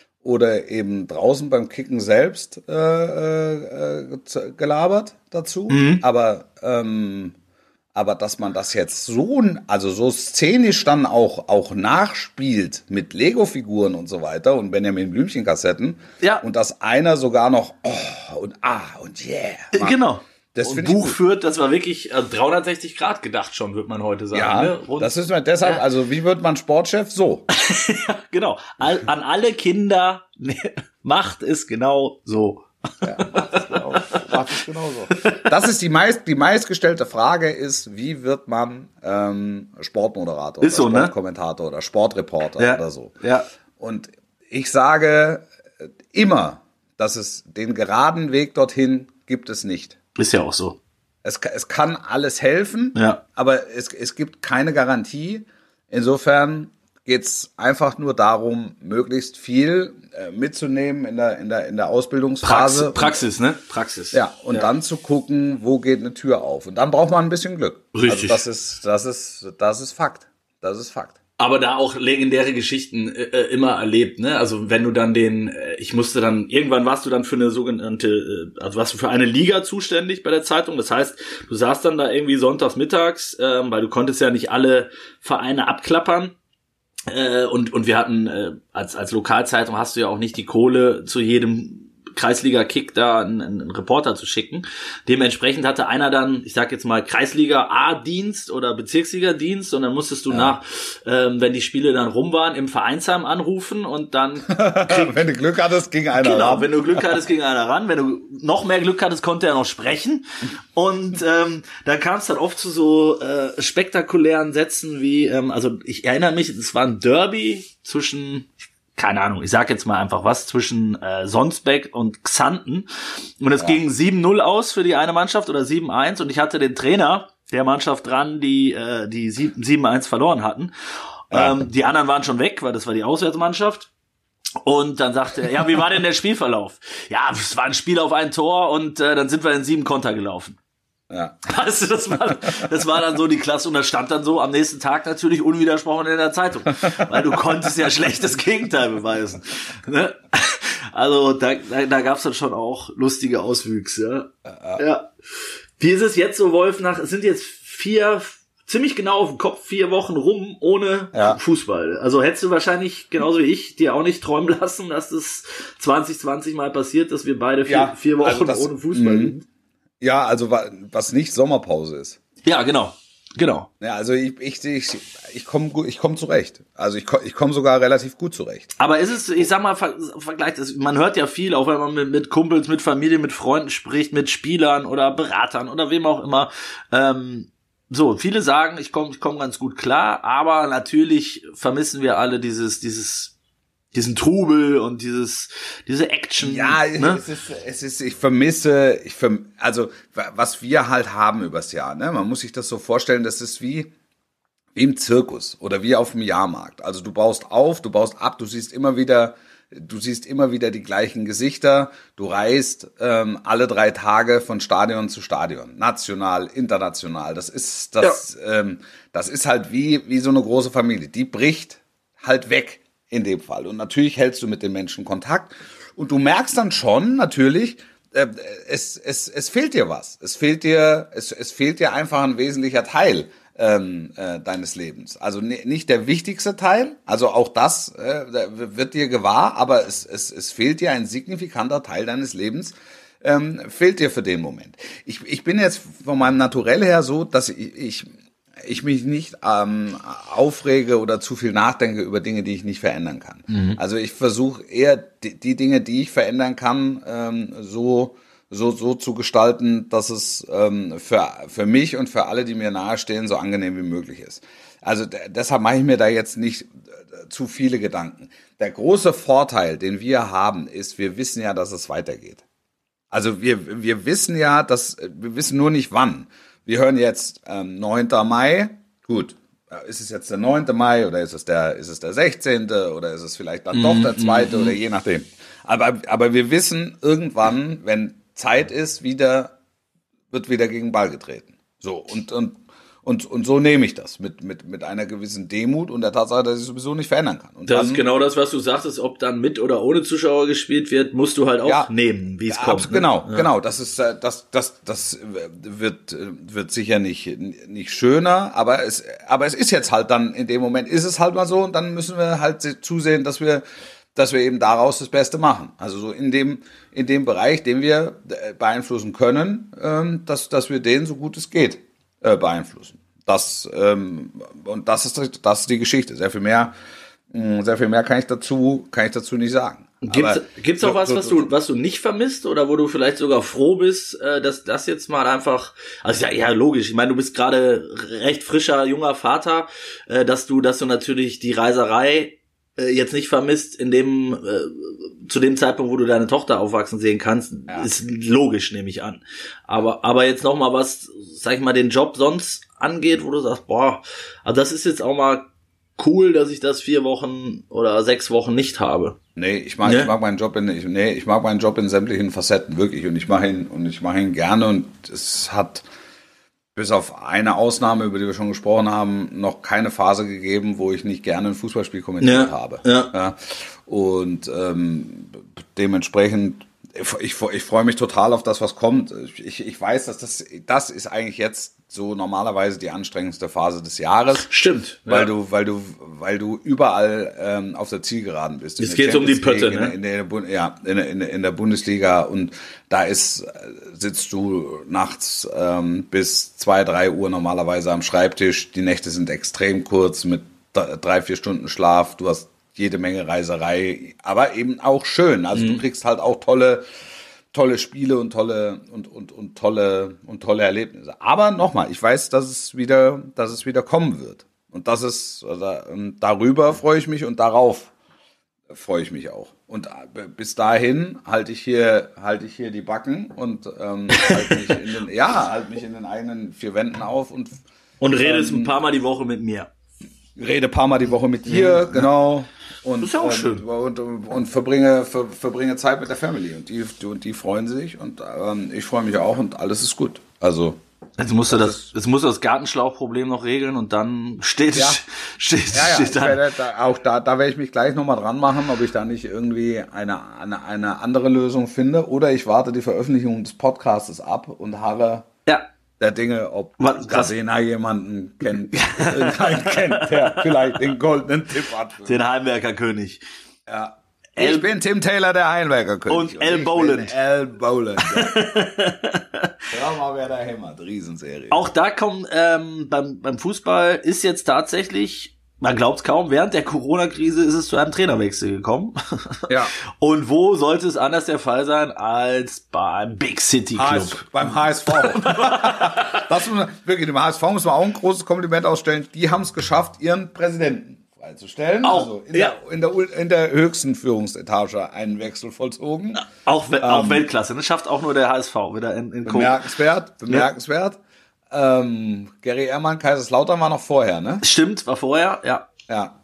oder eben draußen beim Kicken selbst äh, äh, gelabert dazu. Mhm. Aber ähm, aber dass man das jetzt so, also so szenisch dann auch auch nachspielt mit Lego-Figuren und so weiter und Benjamin Blümchen-Kassetten Ja. und dass einer sogar noch oh und ah und yeah Äh, macht. Genau. Das und finde ich Buch gut. führt, das war wirklich äh, dreihundertsechzig Grad gedacht schon, würde man heute sagen. Ja, ne? Rund- das ist mir deshalb, Ja. also wie wird man Sportchef? So. Ja, genau. All, an alle Kinder macht es genau so. Das ist die meist, die meistgestellte Frage ist, wie wird man ähm, Sportmoderator Ist oder so, ne? Sportkommentator oder Sportreporter Ja. oder so. Ja. Und ich sage äh, immer, dass es den geraden Weg dorthin gibt es nicht. Ist ja auch so. Es, ka- es kann alles helfen, Ja. aber es, es gibt keine Garantie. Insofern geht's einfach nur darum, möglichst viel äh, mitzunehmen in der, in der, in der Ausbildungsphase. Praxis, Praxis, ne? Praxis. Ja, und Ja. dann zu gucken, wo geht eine Tür auf. Und dann braucht man ein bisschen Glück. Richtig. Also das ist, das ist, das ist Fakt. Das ist Fakt. Aber da auch legendäre Geschichten äh, äh, immer erlebt, ne? Also wenn du dann den, äh, ich musste dann, irgendwann warst du dann für eine sogenannte, äh, also warst du für eine Liga zuständig bei der Zeitung. Das heißt, du saßt dann da irgendwie sonntags mittags, ähm, weil du konntest ja nicht alle Vereine abklappern. Äh, und und wir hatten, äh, als als Lokalzeitung hast du ja auch nicht die Kohle, zu jedem Kreisliga-Kick da einen, einen Reporter zu schicken. Dementsprechend hatte einer dann, ich sag jetzt mal, Kreisliga-A-Dienst oder Bezirksliga-Dienst und dann musstest du Ja. nach, ähm, wenn die Spiele dann rum waren, im Vereinsheim anrufen und dann krieg, Wenn du Glück hattest, ging einer Genau, ran. wenn du Glück hattest, ging einer ran. Wenn du noch mehr Glück hattest, konnte er noch sprechen. Und ähm, da kam es dann oft zu so äh, spektakulären Sätzen wie, ähm, also ich erinnere mich, es war ein Derby zwischen, keine Ahnung, ich sag jetzt mal einfach was, zwischen äh, Sonsbeck und Xanten. Und es ging sieben null aus für die eine Mannschaft oder sieben eins. Und ich hatte den Trainer der Mannschaft dran, die äh, die sieben eins verloren hatten. Ja. Ähm, die anderen waren schon weg, weil das war die Auswärtsmannschaft. Und dann sagte er, ja, wie war denn der Spielverlauf? Ja, es war ein Spiel auf ein Tor und äh, dann sind wir in sieben Konter gelaufen. Ja. Weißt du, das war, das war dann so die Klasse und das stand dann so am nächsten Tag natürlich unwidersprochen in der Zeitung. Weil du konntest ja schlecht das Gegenteil beweisen. Ne? Also da, da, da gab es dann schon auch lustige Auswüchse. Ja. Ja. Wie ist es jetzt so, Wolf, nach, es sind jetzt vier, ziemlich genau auf dem Kopf, vier Wochen rum ohne Ja. Fußball. Also hättest du wahrscheinlich, genauso wie ich, dir auch nicht träumen lassen, dass das zwanzig zwanzig mal passiert, dass wir beide vier, Ja, vier Wochen also das- ohne Fußball mhm. sind. Ja, also wa- was nicht Sommerpause ist. Ja, genau. Genau. Ja, also ich, ich, ich, ich komme ich komm zurecht. Also ich, ich komme sogar relativ gut zurecht. Aber ist es, ich sag mal, ver, vergleicht es, man hört ja viel, auch wenn man mit, mit Kumpels, mit Familie, mit Freunden spricht, mit Spielern oder Beratern oder wem auch immer. Ähm, so, viele sagen, ich komme ich komm ganz gut klar, aber natürlich vermissen wir alle dieses, dieses, diesen Trubel und dieses, diese Action. Ja, ne? es ist, es ist, ich vermisse, ich verm, also was wir halt haben übers Jahr, ne? Man muss sich das so vorstellen, das ist wie, wie im Zirkus oder wie auf dem Jahrmarkt. Also du baust auf, du baust ab, du siehst immer wieder, du siehst immer wieder die gleichen Gesichter. Du reist ähm, alle drei Tage von Stadion zu Stadion, national, international. Das ist, das, ja. ähm, das ist halt wie, wie so eine große Familie. Die bricht halt weg. In dem Fall. Und natürlich hältst du mit den Menschen Kontakt und du merkst dann schon natürlich, äh, es, es, es fehlt dir was. Es fehlt dir, es, es fehlt dir einfach ein wesentlicher Teil ähm, äh, deines Lebens. Also ne, nicht der wichtigste Teil, also auch das äh, wird dir gewahr, aber es, es, es fehlt dir ein signifikanter Teil deines Lebens, ähm, fehlt dir für den Moment. Ich, ich bin jetzt von meinem Naturell her so, dass ich, ich ich mich nicht ähm, aufrege oder zu viel nachdenke über Dinge, die ich nicht verändern kann. Mhm. Also ich versuche eher die, die Dinge, die ich verändern kann, ähm, so so so zu gestalten, dass es ähm, für für mich und für alle, die mir nahestehen, so angenehm wie möglich ist. Also d- deshalb mache ich mir da jetzt nicht äh, zu viele Gedanken. Der große Vorteil, den wir haben, ist, wir wissen ja, dass es weitergeht. Also wir wir wissen ja, dass wir wissen nur nicht wann. Wir hören jetzt ähm, neunter Mai. Gut, ist es jetzt der neunte Mai oder ist es der ist es der sechzehnte oder ist es vielleicht dann doch der zweite oder je nachdem. Aber aber wir wissen irgendwann, wenn Zeit ist, wieder wird wieder gegen den Ball getreten. So und und und und so nehme ich das mit mit mit einer gewissen Demut und der Tatsache, dass ich sowieso nicht verändern kann. Und das dann, ist genau das, was du sagtest, ob dann mit oder ohne Zuschauer gespielt wird, musst du halt auch ja, nehmen, wie es ja, kommt. Abs- genau, ne? genau. Das ist äh, das das das wird wird sicher nicht nicht schöner, aber es aber es ist jetzt halt dann in dem Moment ist es halt mal so und dann müssen wir halt zusehen, dass wir dass wir eben daraus das Beste machen. Also so in dem in dem Bereich, den wir beeinflussen können, ähm, dass dass wir den so gut es geht äh, beeinflussen. Das ähm, und das ist das ist die Geschichte. Sehr viel mehr mh, sehr viel mehr kann ich dazu kann ich dazu nicht sagen. Gibt's, gibt's auch so, was, so, was du, was du nicht vermisst oder wo du vielleicht sogar froh bist, äh, dass das jetzt mal einfach, also ja, ja, logisch. Ich meine, du bist gerade recht frischer, junger Vater, äh, dass du, dass du natürlich die Reiserei äh, jetzt nicht vermisst in dem, äh, zu dem Zeitpunkt, wo du deine Tochter aufwachsen sehen kannst, ja. Ist logisch, nehme ich an. Aber, aber jetzt noch mal was, sag ich mal, den Job sonst angeht, wo du sagst, boah, also das ist jetzt auch mal cool, dass ich das vier Wochen oder sechs Wochen nicht habe. Nee, ich mag, ne? ich mag meinen Job in, ich, nee, ich mag meinen Job in sämtlichen Facetten, wirklich. Und ich mache ihn, und ich mache ihn gerne. Und es hat bis auf eine Ausnahme, über die wir schon gesprochen haben, noch keine Phase gegeben, wo ich nicht gerne ein Fußballspiel kommentiert ja, habe. Ja. Ja. Und ähm, dementsprechend, ich, ich freue mich total auf das, was kommt. Ich, ich weiß, dass das, das ist eigentlich jetzt so normalerweise die anstrengendste Phase des Jahres. Stimmt. Weil ja. du, weil du, weil du überall ähm, auf der Zielgeraden bist. Es geht um die Pötte, League, ne? In der, in der, ja, in der, in der, in der Bundesliga und da ist, sitzt du nachts ähm, bis zwei, drei Uhr normalerweise am Schreibtisch. Die Nächte sind extrem kurz mit drei, vier Stunden Schlaf. Du hast jede Menge Reiserei, aber eben auch schön. Also mhm. du kriegst halt auch tolle tolle Spiele und tolle und und und tolle und tolle Erlebnisse. Aber nochmal, ich weiß, dass es wieder, dass es wieder kommen wird. Und das ist also, darüber freue ich mich und darauf freue ich mich auch. Und bis dahin halte ich hier halte ich hier die Backen und ähm, halte mich in den ja halte mich in den eigenen vier Wänden auf und und redest ähm, ein paar Mal die Woche mit mir. Rede ein paar Mal die Woche mit dir, mhm. genau. Und, das ist ja auch und, schön. Und, und, und verbringe, ver, verbringe Zeit mit der Family. Und die, die, und die freuen sich und ähm, ich freue mich auch und alles ist gut. Also. Jetzt musst du das, jetzt musst du das Gartenschlauchproblem noch regeln und dann steht, ja. steht, ja, ja, steht dann. Werde, da, auch da, da werde ich mich gleich nochmal dran machen, ob ich da nicht irgendwie eine, eine, eine andere Lösung finde oder ich warte die Veröffentlichung des Podcasts ab und harre. Ja. Der Dinge, ob Gardena jemanden kennt, irgendeinen kennt, der vielleicht den goldenen Tipp hat. Den Heimwerker König. Ja. Al- ich bin Tim Taylor, der Heimwerker-König. Und Al Boland. Al Boland. Ja, mal wer da hämmert. Riesenserie. Auch da kommen ähm, beim, beim Fußball ist jetzt tatsächlich, man glaubt es kaum, während der Corona-Krise ist es zu einem Trainerwechsel gekommen. Ja. Und wo sollte es anders der Fall sein als beim Big City Club? H S, beim H S V. Das muss man, wirklich, dem H S V muss man auch ein großes Kompliment ausstellen. Die haben es geschafft, ihren Präsidenten freizustellen. Auch, also in, ja. der, in, der, in der höchsten Führungsetage einen Wechsel vollzogen. Auch, We- auch Ähm, Weltklasse, ne? Schafft auch nur der H S V wieder in, in Co. Bemerkenswert, bemerkenswert. Ähm, Gary Ehrmann, Kaiserslautern war noch vorher, ne? Stimmt, war vorher, ja. Ja.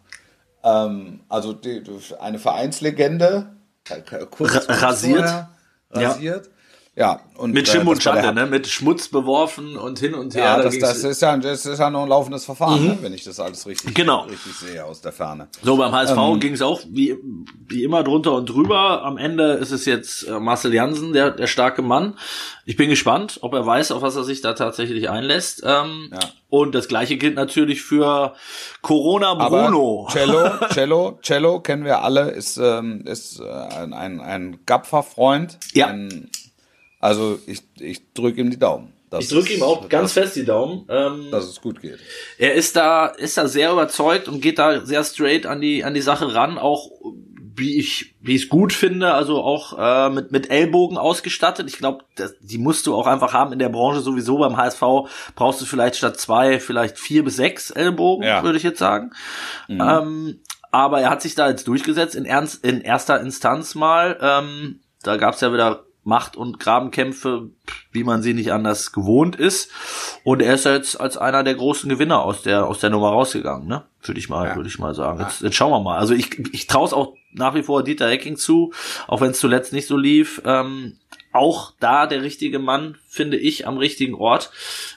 Ähm, also die, eine Vereinslegende. Kurz, Ra- kurz rasiert. vorher, rasiert. Ja. Und, Mit äh, Schimm und das war der- Schande, ne? Mit Schmutz beworfen und hin und her. Ja, da das, ging's- das, ist ja, das ist ja noch ein laufendes Verfahren, ne? Wenn ich das alles richtig, Genau. richtig sehe aus der Ferne. So, beim H S V Ähm, ging es auch wie, wie immer drunter und drüber. Am Ende ist es jetzt äh, Marcel Jansen, der, der starke Mann. Ich bin gespannt, ob er weiß, auf was er sich da tatsächlich einlässt. Ähm, Ja. Und das Gleiche gilt natürlich für Corona Aber Bruno. Cello, Cello, Cello kennen wir alle, ist, ähm, ist äh, ein, ein, ein Gapfer-Freund. Ja. Ein, also ich, ich drücke ihm die Daumen. dass Ich drücke es- ihm auch ganz dass, fest die Daumen. Ähm, dass es gut geht. er ist da, ist da sehr überzeugt und geht da sehr straight an die, an die Sache ran, auch wie ich, wie ich es gut finde, also auch äh, mit mit Ellbogen ausgestattet. Ich glaube, die musst du auch einfach haben in der Branche sowieso. Beim H S V brauchst du vielleicht statt zwei, vielleicht vier bis sechs Ellbogen, Ja. würde ich jetzt sagen. Mhm. Ähm, aber er hat sich da jetzt durchgesetzt in ernst, in erster Instanz mal. Ähm, da gab's ja wieder Macht- und Grabenkämpfe, wie man sie nicht anders gewohnt ist. Und er ist ja jetzt als einer der großen Gewinner aus der aus der Nummer rausgegangen, ne? Würde ich mal, Ja. würde ich mal sagen. Jetzt, jetzt schauen wir mal. Also ich ich traue es auch nach wie vor Dieter Hecking zu, auch wenn es zuletzt nicht so lief. Ähm, auch da der richtige Mann, finde ich, am richtigen Ort.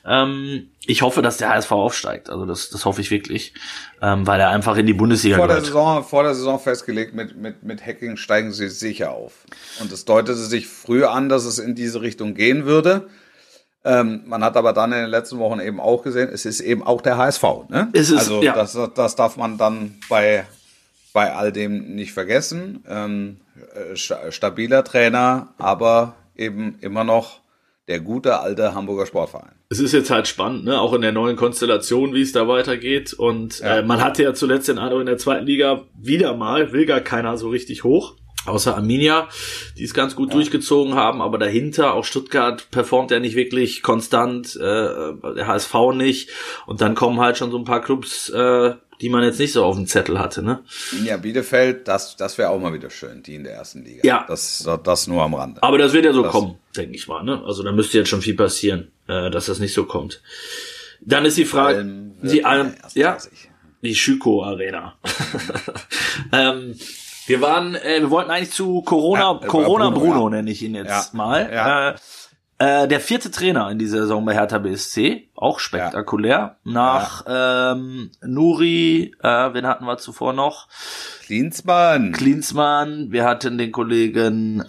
Ähm, ich hoffe, dass der H S V aufsteigt. Also das, das hoffe ich wirklich, ähm, weil er einfach in die Bundesliga Vor der, gehört. Saison, vor der Saison festgelegt, mit, mit, mit Hacking steigen sie sicher auf. Und es deutete sich früh an, dass es in diese Richtung gehen würde. Ähm, man hat aber dann in den letzten Wochen eben auch gesehen, es ist eben auch der H S V. Ne? Es ist- also ja. das, das darf man dann bei, bei all dem nicht vergessen. Ähm, äh, sta- stabiler Trainer, aber eben immer noch der gute alte Hamburger Sportverein. Es ist jetzt halt spannend, ne? Auch in der neuen Konstellation, wie es da weitergeht. Und Ja. äh, man hatte ja zuletzt den Eindruck in der zweiten Liga wieder mal, will gar keiner so richtig hoch. Außer Arminia, die es ganz gut durchgezogen haben, aber dahinter, auch Stuttgart performt ja nicht wirklich konstant, äh, der H S V nicht. Und dann kommen halt schon so ein paar Clubs, äh, die man jetzt nicht so auf dem Zettel hatte, ne? Ja, Bielefeld, das, das wäre auch mal wieder schön, die in der ersten Liga. Ja. Das, das nur am Rande. Aber das wird ja so Das- kommen, denke ich mal, ne? Also da müsste jetzt schon viel passieren, äh, dass das nicht so kommt. Dann ist die Frage, Alm wird die in der Alm, ersten ja, dreißig. die Schüko Arena. ähm, wir waren, äh, wir wollten eigentlich zu Corona, Ja, äh, Corona Bruno, Bruno, ja. nenne ich ihn jetzt Ja. mal. Ja. Äh, äh, der vierte Trainer in dieser Saison bei Hertha B S C, auch spektakulär. Nach ähm, Nuri, äh, wen hatten wir zuvor noch? Klinsmann. Klinsmann, wir hatten den Kollegen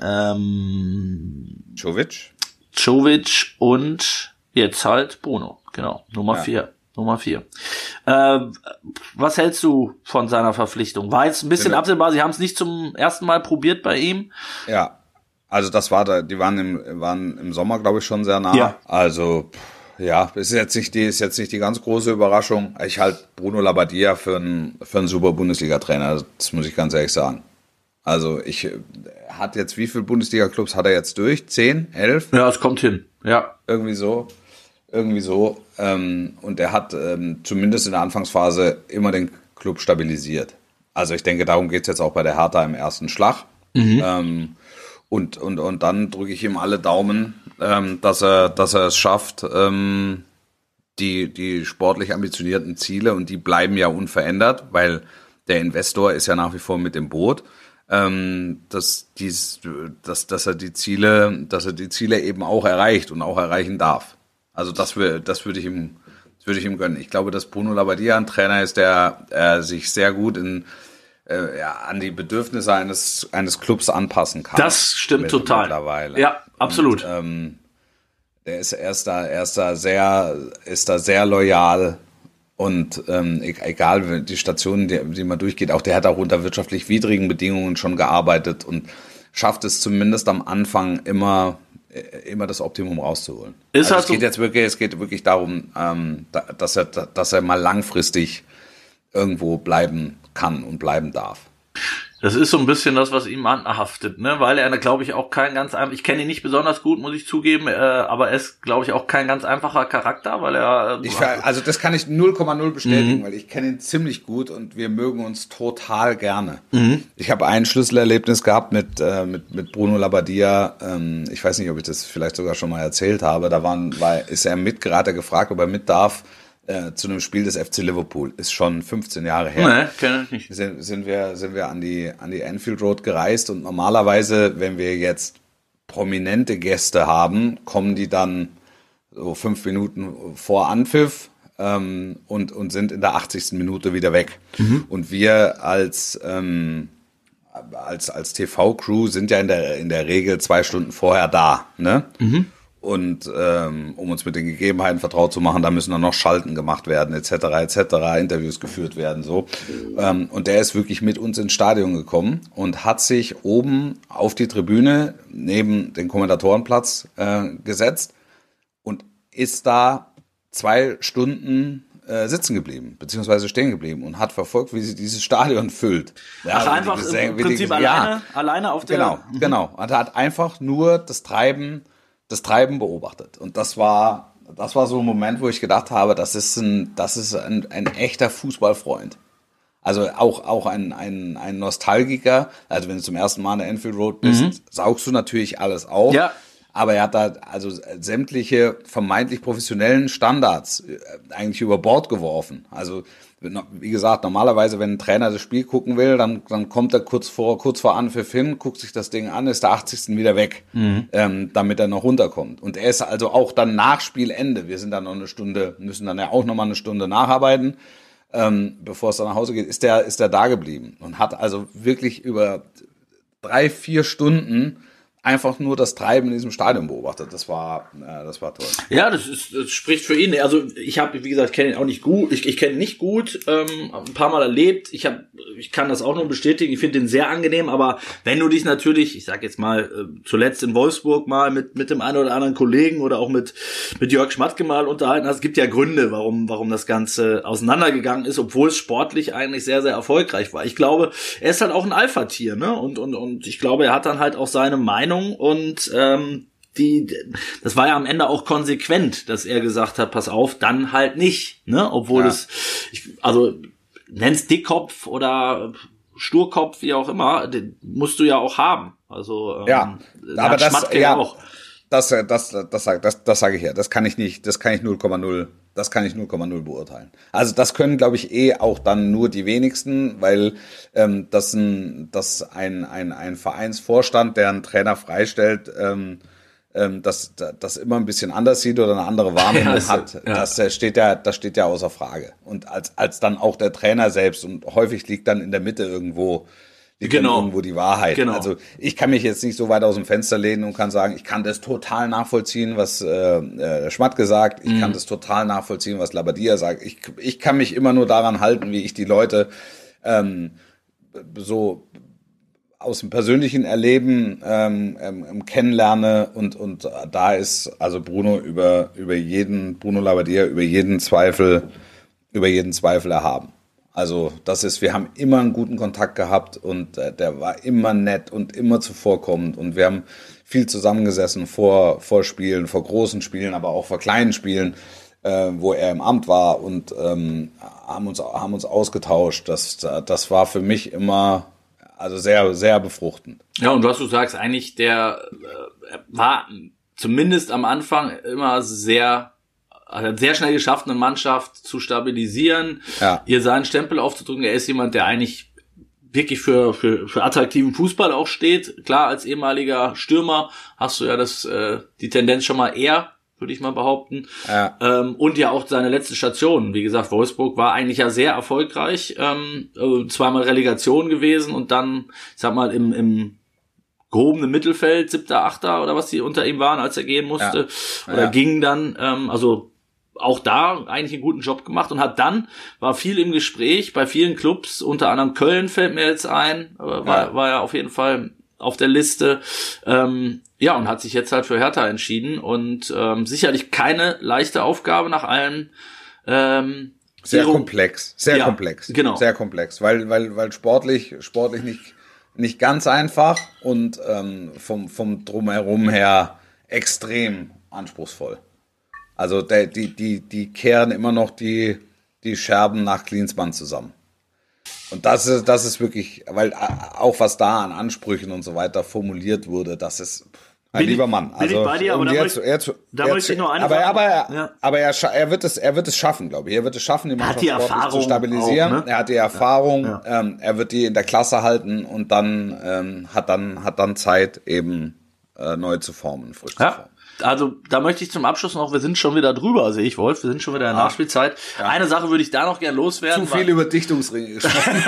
ähm, Jovic. Jovic und jetzt halt Bruno, genau, Nummer Ja. vier. Nummer vier. Äh, was hältst du von seiner Verpflichtung? War jetzt ein bisschen Genau. absehbar, sie haben es nicht zum ersten Mal probiert bei ihm. Ja. Also das war da, die waren im, waren im Sommer, glaube ich, schon sehr nah. Ja. Also, pff, ja, ist jetzt nicht die, ist jetzt nicht die ganz große Überraschung. Ich halte Bruno Labbadia für einen, für einen super Bundesliga-Trainer. Das muss ich ganz ehrlich sagen. Also ich, er hat jetzt, wie viele Bundesliga-Clubs hat er jetzt durch? Zehn? Elf? Ja, es kommt hin. Ja. Irgendwie so. Irgendwie so. Ähm, und er hat ähm, zumindest in der Anfangsphase immer den Club stabilisiert. Also ich denke, darum geht's jetzt auch bei der Hertha im ersten Schlag. Ähm, und, und, und dann drücke ich ihm alle Daumen, ähm, dass er, dass er es schafft, ähm, die, die sportlich ambitionierten Ziele, und die bleiben ja unverändert, weil der Investor ist ja nach wie vor mit im Boot, ähm, dass, dies, dass, dass er die Ziele, dass er die Ziele eben auch erreicht und auch erreichen darf. Also das, wür- das würde ich ihm, das würde ich ihm gönnen. Ich glaube, dass Bruno Labbadia ein Trainer ist, der äh, sich sehr gut in, äh, ja, an die Bedürfnisse eines, eines Clubs anpassen kann. Das stimmt Mit- total. Mittlerweile. Ja, absolut. Und, ähm, der ist, er ist da, er ist da sehr, ist da sehr loyal Und ähm, e- egal, die Stationen, die, die man durchgeht, auch der hat auch unter wirtschaftlich widrigen Bedingungen schon gearbeitet und schafft es zumindest am Anfang immer, äh, immer das Optimum rauszuholen. Ist also halt es geht so, jetzt wirklich, es geht wirklich darum, ähm, da, dass er, dass er mal langfristig irgendwo bleiben kann und bleiben darf. das ist so ein bisschen das, was ihm anhaftet, ne? Weil er, glaube ich, auch kein ganz einfach, ich kenne ihn nicht besonders gut, muss ich zugeben, äh, aber er ist, glaube ich, auch kein ganz einfacher Charakter, weil er... Äh, Ich, also das kann ich null Komma null bestätigen, Mhm. weil ich kenne ihn ziemlich gut und wir mögen uns total gerne. Mhm. Ich habe ein Schlüsselerlebnis gehabt mit, äh, mit, mit Bruno Labbadia. Ähm, ich weiß nicht, ob ich das vielleicht sogar schon mal erzählt habe. Da waren, war, ist er mit, gerade gefragt, ob er mit darf äh, zu einem Spiel des F C Liverpool. Ist schon fünfzehn Jahre her. Nee, kenne ich nicht. Sind, sind wir, sind wir an die, an die Anfield Road gereist und normalerweise, wenn wir jetzt prominente Gäste haben, kommen die dann so fünf Minuten vor Anpfiff ähm, und, und sind in der achtzigsten Minute wieder weg. Mhm. Und wir als, ähm, als, als T V-Crew sind ja in der, in der Regel zwei Stunden vorher da, ne? Mhm. Und ähm, um uns mit den Gegebenheiten vertraut zu machen, da müssen dann noch Schalten gemacht werden, et cetera, et cetera, Interviews geführt werden, so. Ähm, und der ist wirklich mit uns ins Stadion gekommen und hat sich oben auf die Tribüne neben den Kommentatorenplatz äh, gesetzt und ist da zwei Stunden äh, sitzen geblieben, beziehungsweise stehen geblieben und hat verfolgt, wie sie dieses Stadion füllt. Ja, Ach, einfach die, im die, Prinzip die, alleine, ja, alleine auf der... genau, Mhm. genau. Und hat einfach nur das Treiben, das Treiben beobachtet. Und das war, das war so ein Moment, wo ich gedacht habe, das ist ein, das ist ein, ein echter Fußballfreund. Also auch, auch ein, ein, ein Nostalgiker. Also wenn du zum ersten Mal an der Anfield Road bist, mhm. saugst du natürlich alles auf. Ja. Aber er hat da also sämtliche vermeintlich professionellen Standards eigentlich über Bord geworfen. Also wie gesagt, normalerweise, wenn ein Trainer das Spiel gucken will, dann, dann kommt er kurz vor, kurz vor Anpfiff hin, guckt sich das Ding an, ist der achtzigsten wieder weg, mhm. ähm, damit er noch runterkommt. Und er ist also auch dann nach Spielende, wir sind dann noch eine Stunde, müssen dann ja auch noch mal eine Stunde nacharbeiten, ähm, bevor es dann nach Hause geht, ist der, ist der da geblieben und hat also wirklich über drei, vier Stunden einfach nur das Treiben in diesem Stadion beobachtet. Das war, äh, das war toll. Ja, das ist, das spricht für ihn. Also ich habe, wie gesagt, kenne ihn auch nicht gut. Ich, ich kenne ihn nicht gut. Ähm, ein paar Mal erlebt. Ich habe, ich kann das auch nur bestätigen. Ich finde ihn sehr angenehm. Aber wenn du dich natürlich, ich sag jetzt mal äh, zuletzt in Wolfsburg mal mit mit dem einen oder anderen Kollegen oder auch mit mit Jörg Schmatke mal unterhalten hast, es gibt ja Gründe, warum warum das Ganze auseinandergegangen ist, obwohl es sportlich eigentlich sehr sehr erfolgreich war. Ich glaube, er ist halt auch ein Alpha-Tier, ne? Und und und ich glaube, er hat dann halt auch seine Meinung. Und ähm, die, das war ja am Ende auch konsequent, dass er gesagt hat, pass auf, dann halt nicht, ne? Obwohl ja. es, ich, also nenn's Dickkopf oder Sturkopf, wie auch immer, den musst du ja auch haben. Also ähm, ja, aber das, Schmatke ja, auch. Das, das, das, das, das, das, das sage ich ja. Das kann ich nicht, das kann ich null Komma null, das kann ich null Komma null beurteilen. Also das können, glaube ich, eh auch dann nur die wenigsten, weil ähm, das ein, das ein, ein, ein Vereinsvorstand, der einen Trainer freistellt, ähm, ähm, das, das immer ein bisschen anders sieht oder eine andere Wahrnehmung ja, hat. Ja. Das steht ja, das steht ja außer Frage. Und als, als dann auch der Trainer selbst und häufig liegt dann in der Mitte irgendwo liegt genau. dann irgendwo die Wahrheit. Genau. Also ich kann mich jetzt nicht so weit aus dem Fenster lehnen und kann sagen, ich kann das total nachvollziehen, was äh, äh, Schmatke sagt. Ich mhm. kann das total nachvollziehen, was Labbadia sagt. Ich, ich kann mich immer nur daran halten, wie ich die Leute ähm, so aus dem persönlichen Erleben ähm, ähm, kennenlerne und und da ist also Bruno über über jeden Bruno Labbadia über jeden Zweifel über jeden Zweifel erhaben. Also das ist, wir haben immer einen guten Kontakt gehabt und äh, der war immer nett und immer zuvorkommend und wir haben viel zusammengesessen vor, vor Spielen, vor großen Spielen, aber auch vor kleinen Spielen, äh, wo er im Amt war und ähm, haben uns, haben uns ausgetauscht. Das, das war für mich immer also sehr, sehr befruchtend. Ja, und was du sagst, eigentlich der äh, war zumindest am Anfang immer sehr... Er hat sehr schnell geschafft, eine Mannschaft zu stabilisieren, ja. ihr seinen Stempel aufzudrücken. Er ist jemand, der eigentlich wirklich für, für, für attraktiven Fußball auch steht. Klar, als ehemaliger Stürmer hast du ja das, äh, die Tendenz schon mal eher, würde ich mal behaupten. Ja. Ähm, und ja auch seine letzten Stationen. Wie gesagt, Wolfsburg war eigentlich ja sehr erfolgreich. Ähm, zweimal Relegation gewesen und dann, ich sag mal, im, im gehobene Mittelfeld, siebter, achter oder was die unter ihm waren, als er gehen musste. Ja. Oder ja. ging dann, ähm, also auch da eigentlich einen guten Job gemacht und hat dann, war viel im Gespräch bei vielen Clubs, unter anderem Köln fällt mir jetzt ein, war, ja. war ja auf jeden Fall auf der Liste, ähm, ja, und hat sich jetzt halt für Hertha entschieden und ähm, sicherlich keine leichte Aufgabe nach allem. Ähm, sehr Hero- komplex, sehr ja, komplex, genau, sehr komplex, weil weil weil sportlich sportlich nicht nicht ganz einfach und ähm, vom vom drumherum her extrem anspruchsvoll. Also der, die die die kehren immer noch die die Scherben nach Klinsmann zusammen. Und das ist, das ist wirklich, weil auch was da an Ansprüchen und so weiter formuliert wurde, das ist ein bin lieber ich, Mann. Also, bin ich bei dir, aber da möchte ich noch eine aber, Frage. aber, er, ja. aber er, er wird es, er wird es schaffen, glaube ich. Er wird es schaffen, die Mannschaft die Erfahrung zu stabilisieren. auch, ne? Er hat die Erfahrung, ja. Ja. Ähm, er wird die in der Klasse halten und dann ähm, hat dann hat dann Zeit eben äh, neu zu formen, frisch ja. zu formen. Also da möchte ich zum Abschluss noch, wir sind schon wieder drüber, sehe ich, Wolf, wir sind schon wieder in der Nachspielzeit. Ja. Eine Sache würde ich da noch gern loswerden. Zu viel über Dichtungsringe gesprochen.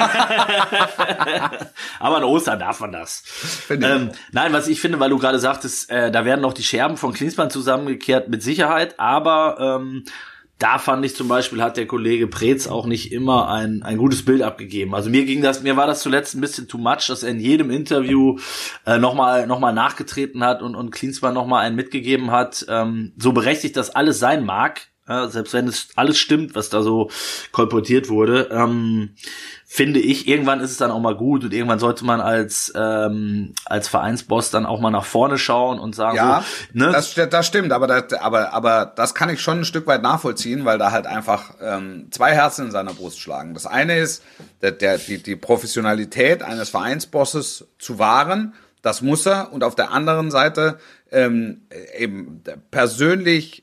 Aber an Ostern darf man das. Ähm, nein, was ich finde, weil du gerade sagtest, äh, da werden noch die Scherben von Klinsmann zusammengekehrt, mit Sicherheit, aber ähm, da fand ich zum Beispiel, hat der Kollege Preetz auch nicht immer ein ein gutes Bild abgegeben. Also mir ging das, mir war das zuletzt ein bisschen too much, dass er in jedem Interview äh, nochmal noch mal nachgetreten hat und und Klinsmann nochmal einen mitgegeben hat. Ähm, so berechtigt das alles sein mag, ja, selbst wenn es alles stimmt, was da so kolportiert wurde, ähm, finde ich, irgendwann ist es dann auch mal gut und irgendwann sollte man als ähm, als Vereinsboss dann auch mal nach vorne schauen und sagen, ja, so, ne? das, das stimmt, aber das, aber aber das kann ich schon ein Stück weit nachvollziehen, weil da halt einfach ähm, zwei Herzen in seiner Brust schlagen. Das eine ist der, der die die Professionalität eines Vereinsbosses zu wahren, das muss er, und auf der anderen Seite ähm, eben persönlich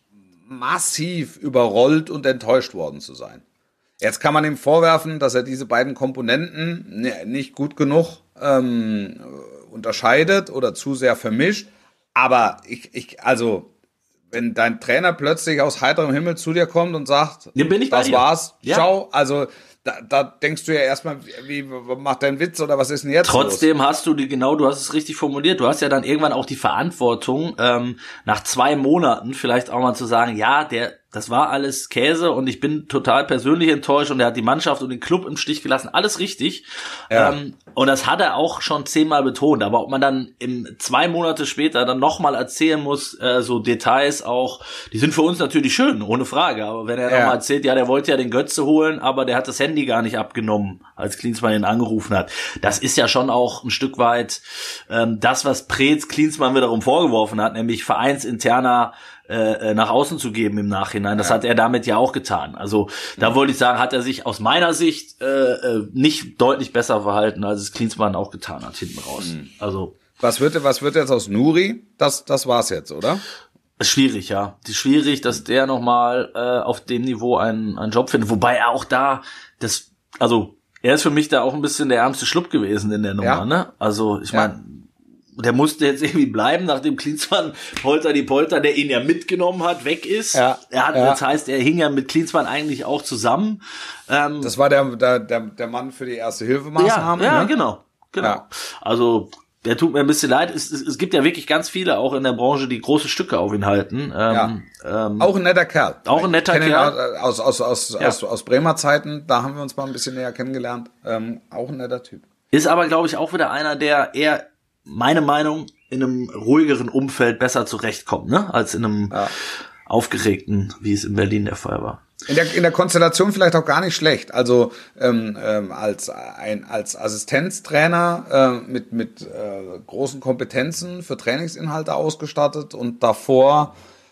massiv überrollt und enttäuscht worden zu sein. Jetzt kann man ihm vorwerfen, dass er diese beiden Komponenten nicht gut genug ähm, unterscheidet oder zu sehr vermischt. Aber ich, ich, also, wenn dein Trainer plötzlich aus heiterem Himmel zu dir kommt und sagt, ja, bin ich bei das dir. war's, ja. Ciao, also da, da denkst du ja erstmal, wie, wie macht der einen Witz oder was ist denn jetzt Trotzdem los? hast du die, genau, du hast es richtig formuliert, du hast ja dann irgendwann auch die Verantwortung, ähm, nach zwei Monaten vielleicht auch mal zu sagen, ja, der das war alles Käse und ich bin total persönlich enttäuscht und er hat die Mannschaft und den Club im Stich gelassen, alles richtig. Ja. Ähm, und das hat er auch schon zehnmal betont. Aber ob man dann im, zwei Monate später dann nochmal erzählen muss, äh, so Details auch, die sind für uns natürlich schön, ohne Frage. Aber wenn er ja. nochmal erzählt, ja, der wollte ja den Götze holen, aber der hat das Handy gar nicht abgenommen, als Klinsmann ihn angerufen hat. Das ist ja schon auch ein Stück weit ähm, das, was Preetz Klinsmann wiederum vorgeworfen hat, nämlich vereinsinterner äh, nach außen zu geben im Nachhinein. Das ja. hat er damit ja auch getan. Also da wollte ich sagen, hat er sich aus meiner Sicht äh, nicht deutlich besser verhalten, als es Klinsmann auch getan hat hinten raus. Mhm. Also was wird was wird jetzt aus Nuri? Das das war's jetzt, oder? Schwierig, ja. Schwierig, dass der nochmal äh, auf dem Niveau einen einen Job findet. Wobei er auch da das, also er ist für mich da auch ein bisschen der ärmste Schluck gewesen in der Nummer. Ja. Ne? Also ich meine, ja. Der musste jetzt irgendwie bleiben, nachdem Klinsmann Polter die Polter, der ihn ja mitgenommen hat, weg ist. Ja, er hat, ja. Das heißt, er hing ja mit Klinsmann eigentlich auch zusammen. Ähm, das war der, der, der, der Mann für die Erste-Hilfe-Maßnahmen. Ja, ja, ne? genau. genau. Ja. Also, der tut mir ein bisschen leid. Es, es, es gibt ja wirklich ganz viele auch in der Branche, die große Stücke auf ihn halten. Ähm, ja. ähm, auch ein netter Kerl. Auch ein netter Kerl. Aus, aus, aus, ja. aus, aus Bremer Zeiten, da haben wir uns mal ein bisschen näher kennengelernt. Ähm, auch ein netter Typ. Ist aber, glaube ich, auch wieder einer, der eher, meine Meinung, in einem ruhigeren Umfeld besser zurechtkommt, ne, als in einem ja. aufgeregten, wie es in Berlin der Fall war. In der, in der Konstellation vielleicht auch gar nicht schlecht. Also ähm, ähm, als ein als Assistenztrainer äh, mit mit äh, großen Kompetenzen für Trainingsinhalte ausgestattet und davor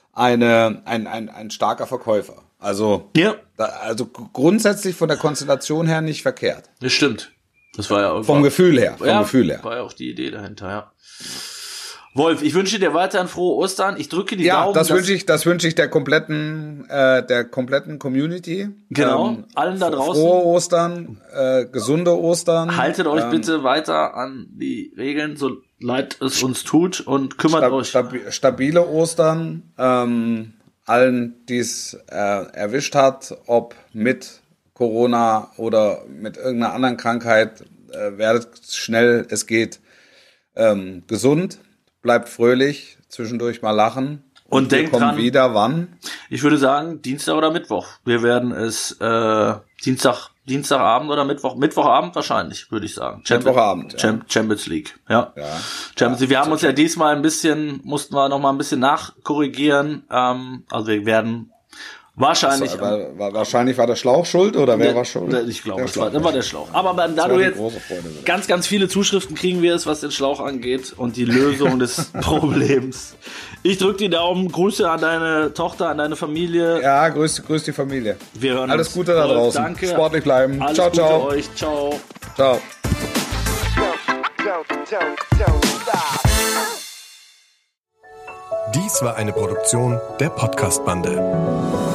eine ein ein ein starker Verkäufer. Also ja. da, also grundsätzlich von der Konstellation her nicht verkehrt. Das stimmt. Das war ja vom war, Gefühl her. Vom ja, Gefühl her. War ja auch die Idee dahinter. Ja. Wolf, ich wünsche dir weiterhin frohe Ostern. Ich drücke die ja, Daumen. Ja, das wünsche ich, das wünsche ich der kompletten, äh, der kompletten Community. Genau, ähm, allen da draußen. Frohe Ostern, äh, gesunde Ostern. Haltet euch ähm, bitte weiter an die Regeln, so leid es uns tut, und kümmert stab, euch. Stabi- stabile Ostern. Ähm, allen, die es äh, erwischt hat, ob mit Corona oder mit irgendeiner anderen Krankheit, äh, werdet schnell, es geht, ähm, gesund. Bleibt fröhlich, zwischendurch mal lachen Und Wir denkt kommen dran, wieder wann? ich würde sagen, Dienstag oder Mittwoch. Wir werden es äh, Dienstag, Dienstagabend oder Mittwoch, Mittwochabend wahrscheinlich, würde ich sagen. Mittwochabend, ja. Champ- Champions League, ja. Ja. Champions League. Ja, Wir haben uns ja diesmal ein bisschen, mussten wir noch mal ein bisschen nachkorrigieren. Ähm, also wir werden wahrscheinlich. So, aber, war, wahrscheinlich war der Schlauch schuld oder wer der, war schuld? Der, ich glaube, der das war, das war der Schlauch. Aber da Das du war die jetzt große Freude, oder? ganz, ganz viele Zuschriften kriegen wir es, was den Schlauch angeht und die Lösung des Problems. Ich drücke die Daumen, Grüße an deine Tochter, an deine Familie. Ja, grüß, grüß die Familie. Wir hören Alles uns. Gute da draußen. Danke. Sportlich bleiben. Alles Ciao, Gute ciao. euch. Ciao. Ciao. Dies war eine Produktion der Podcast-Bande.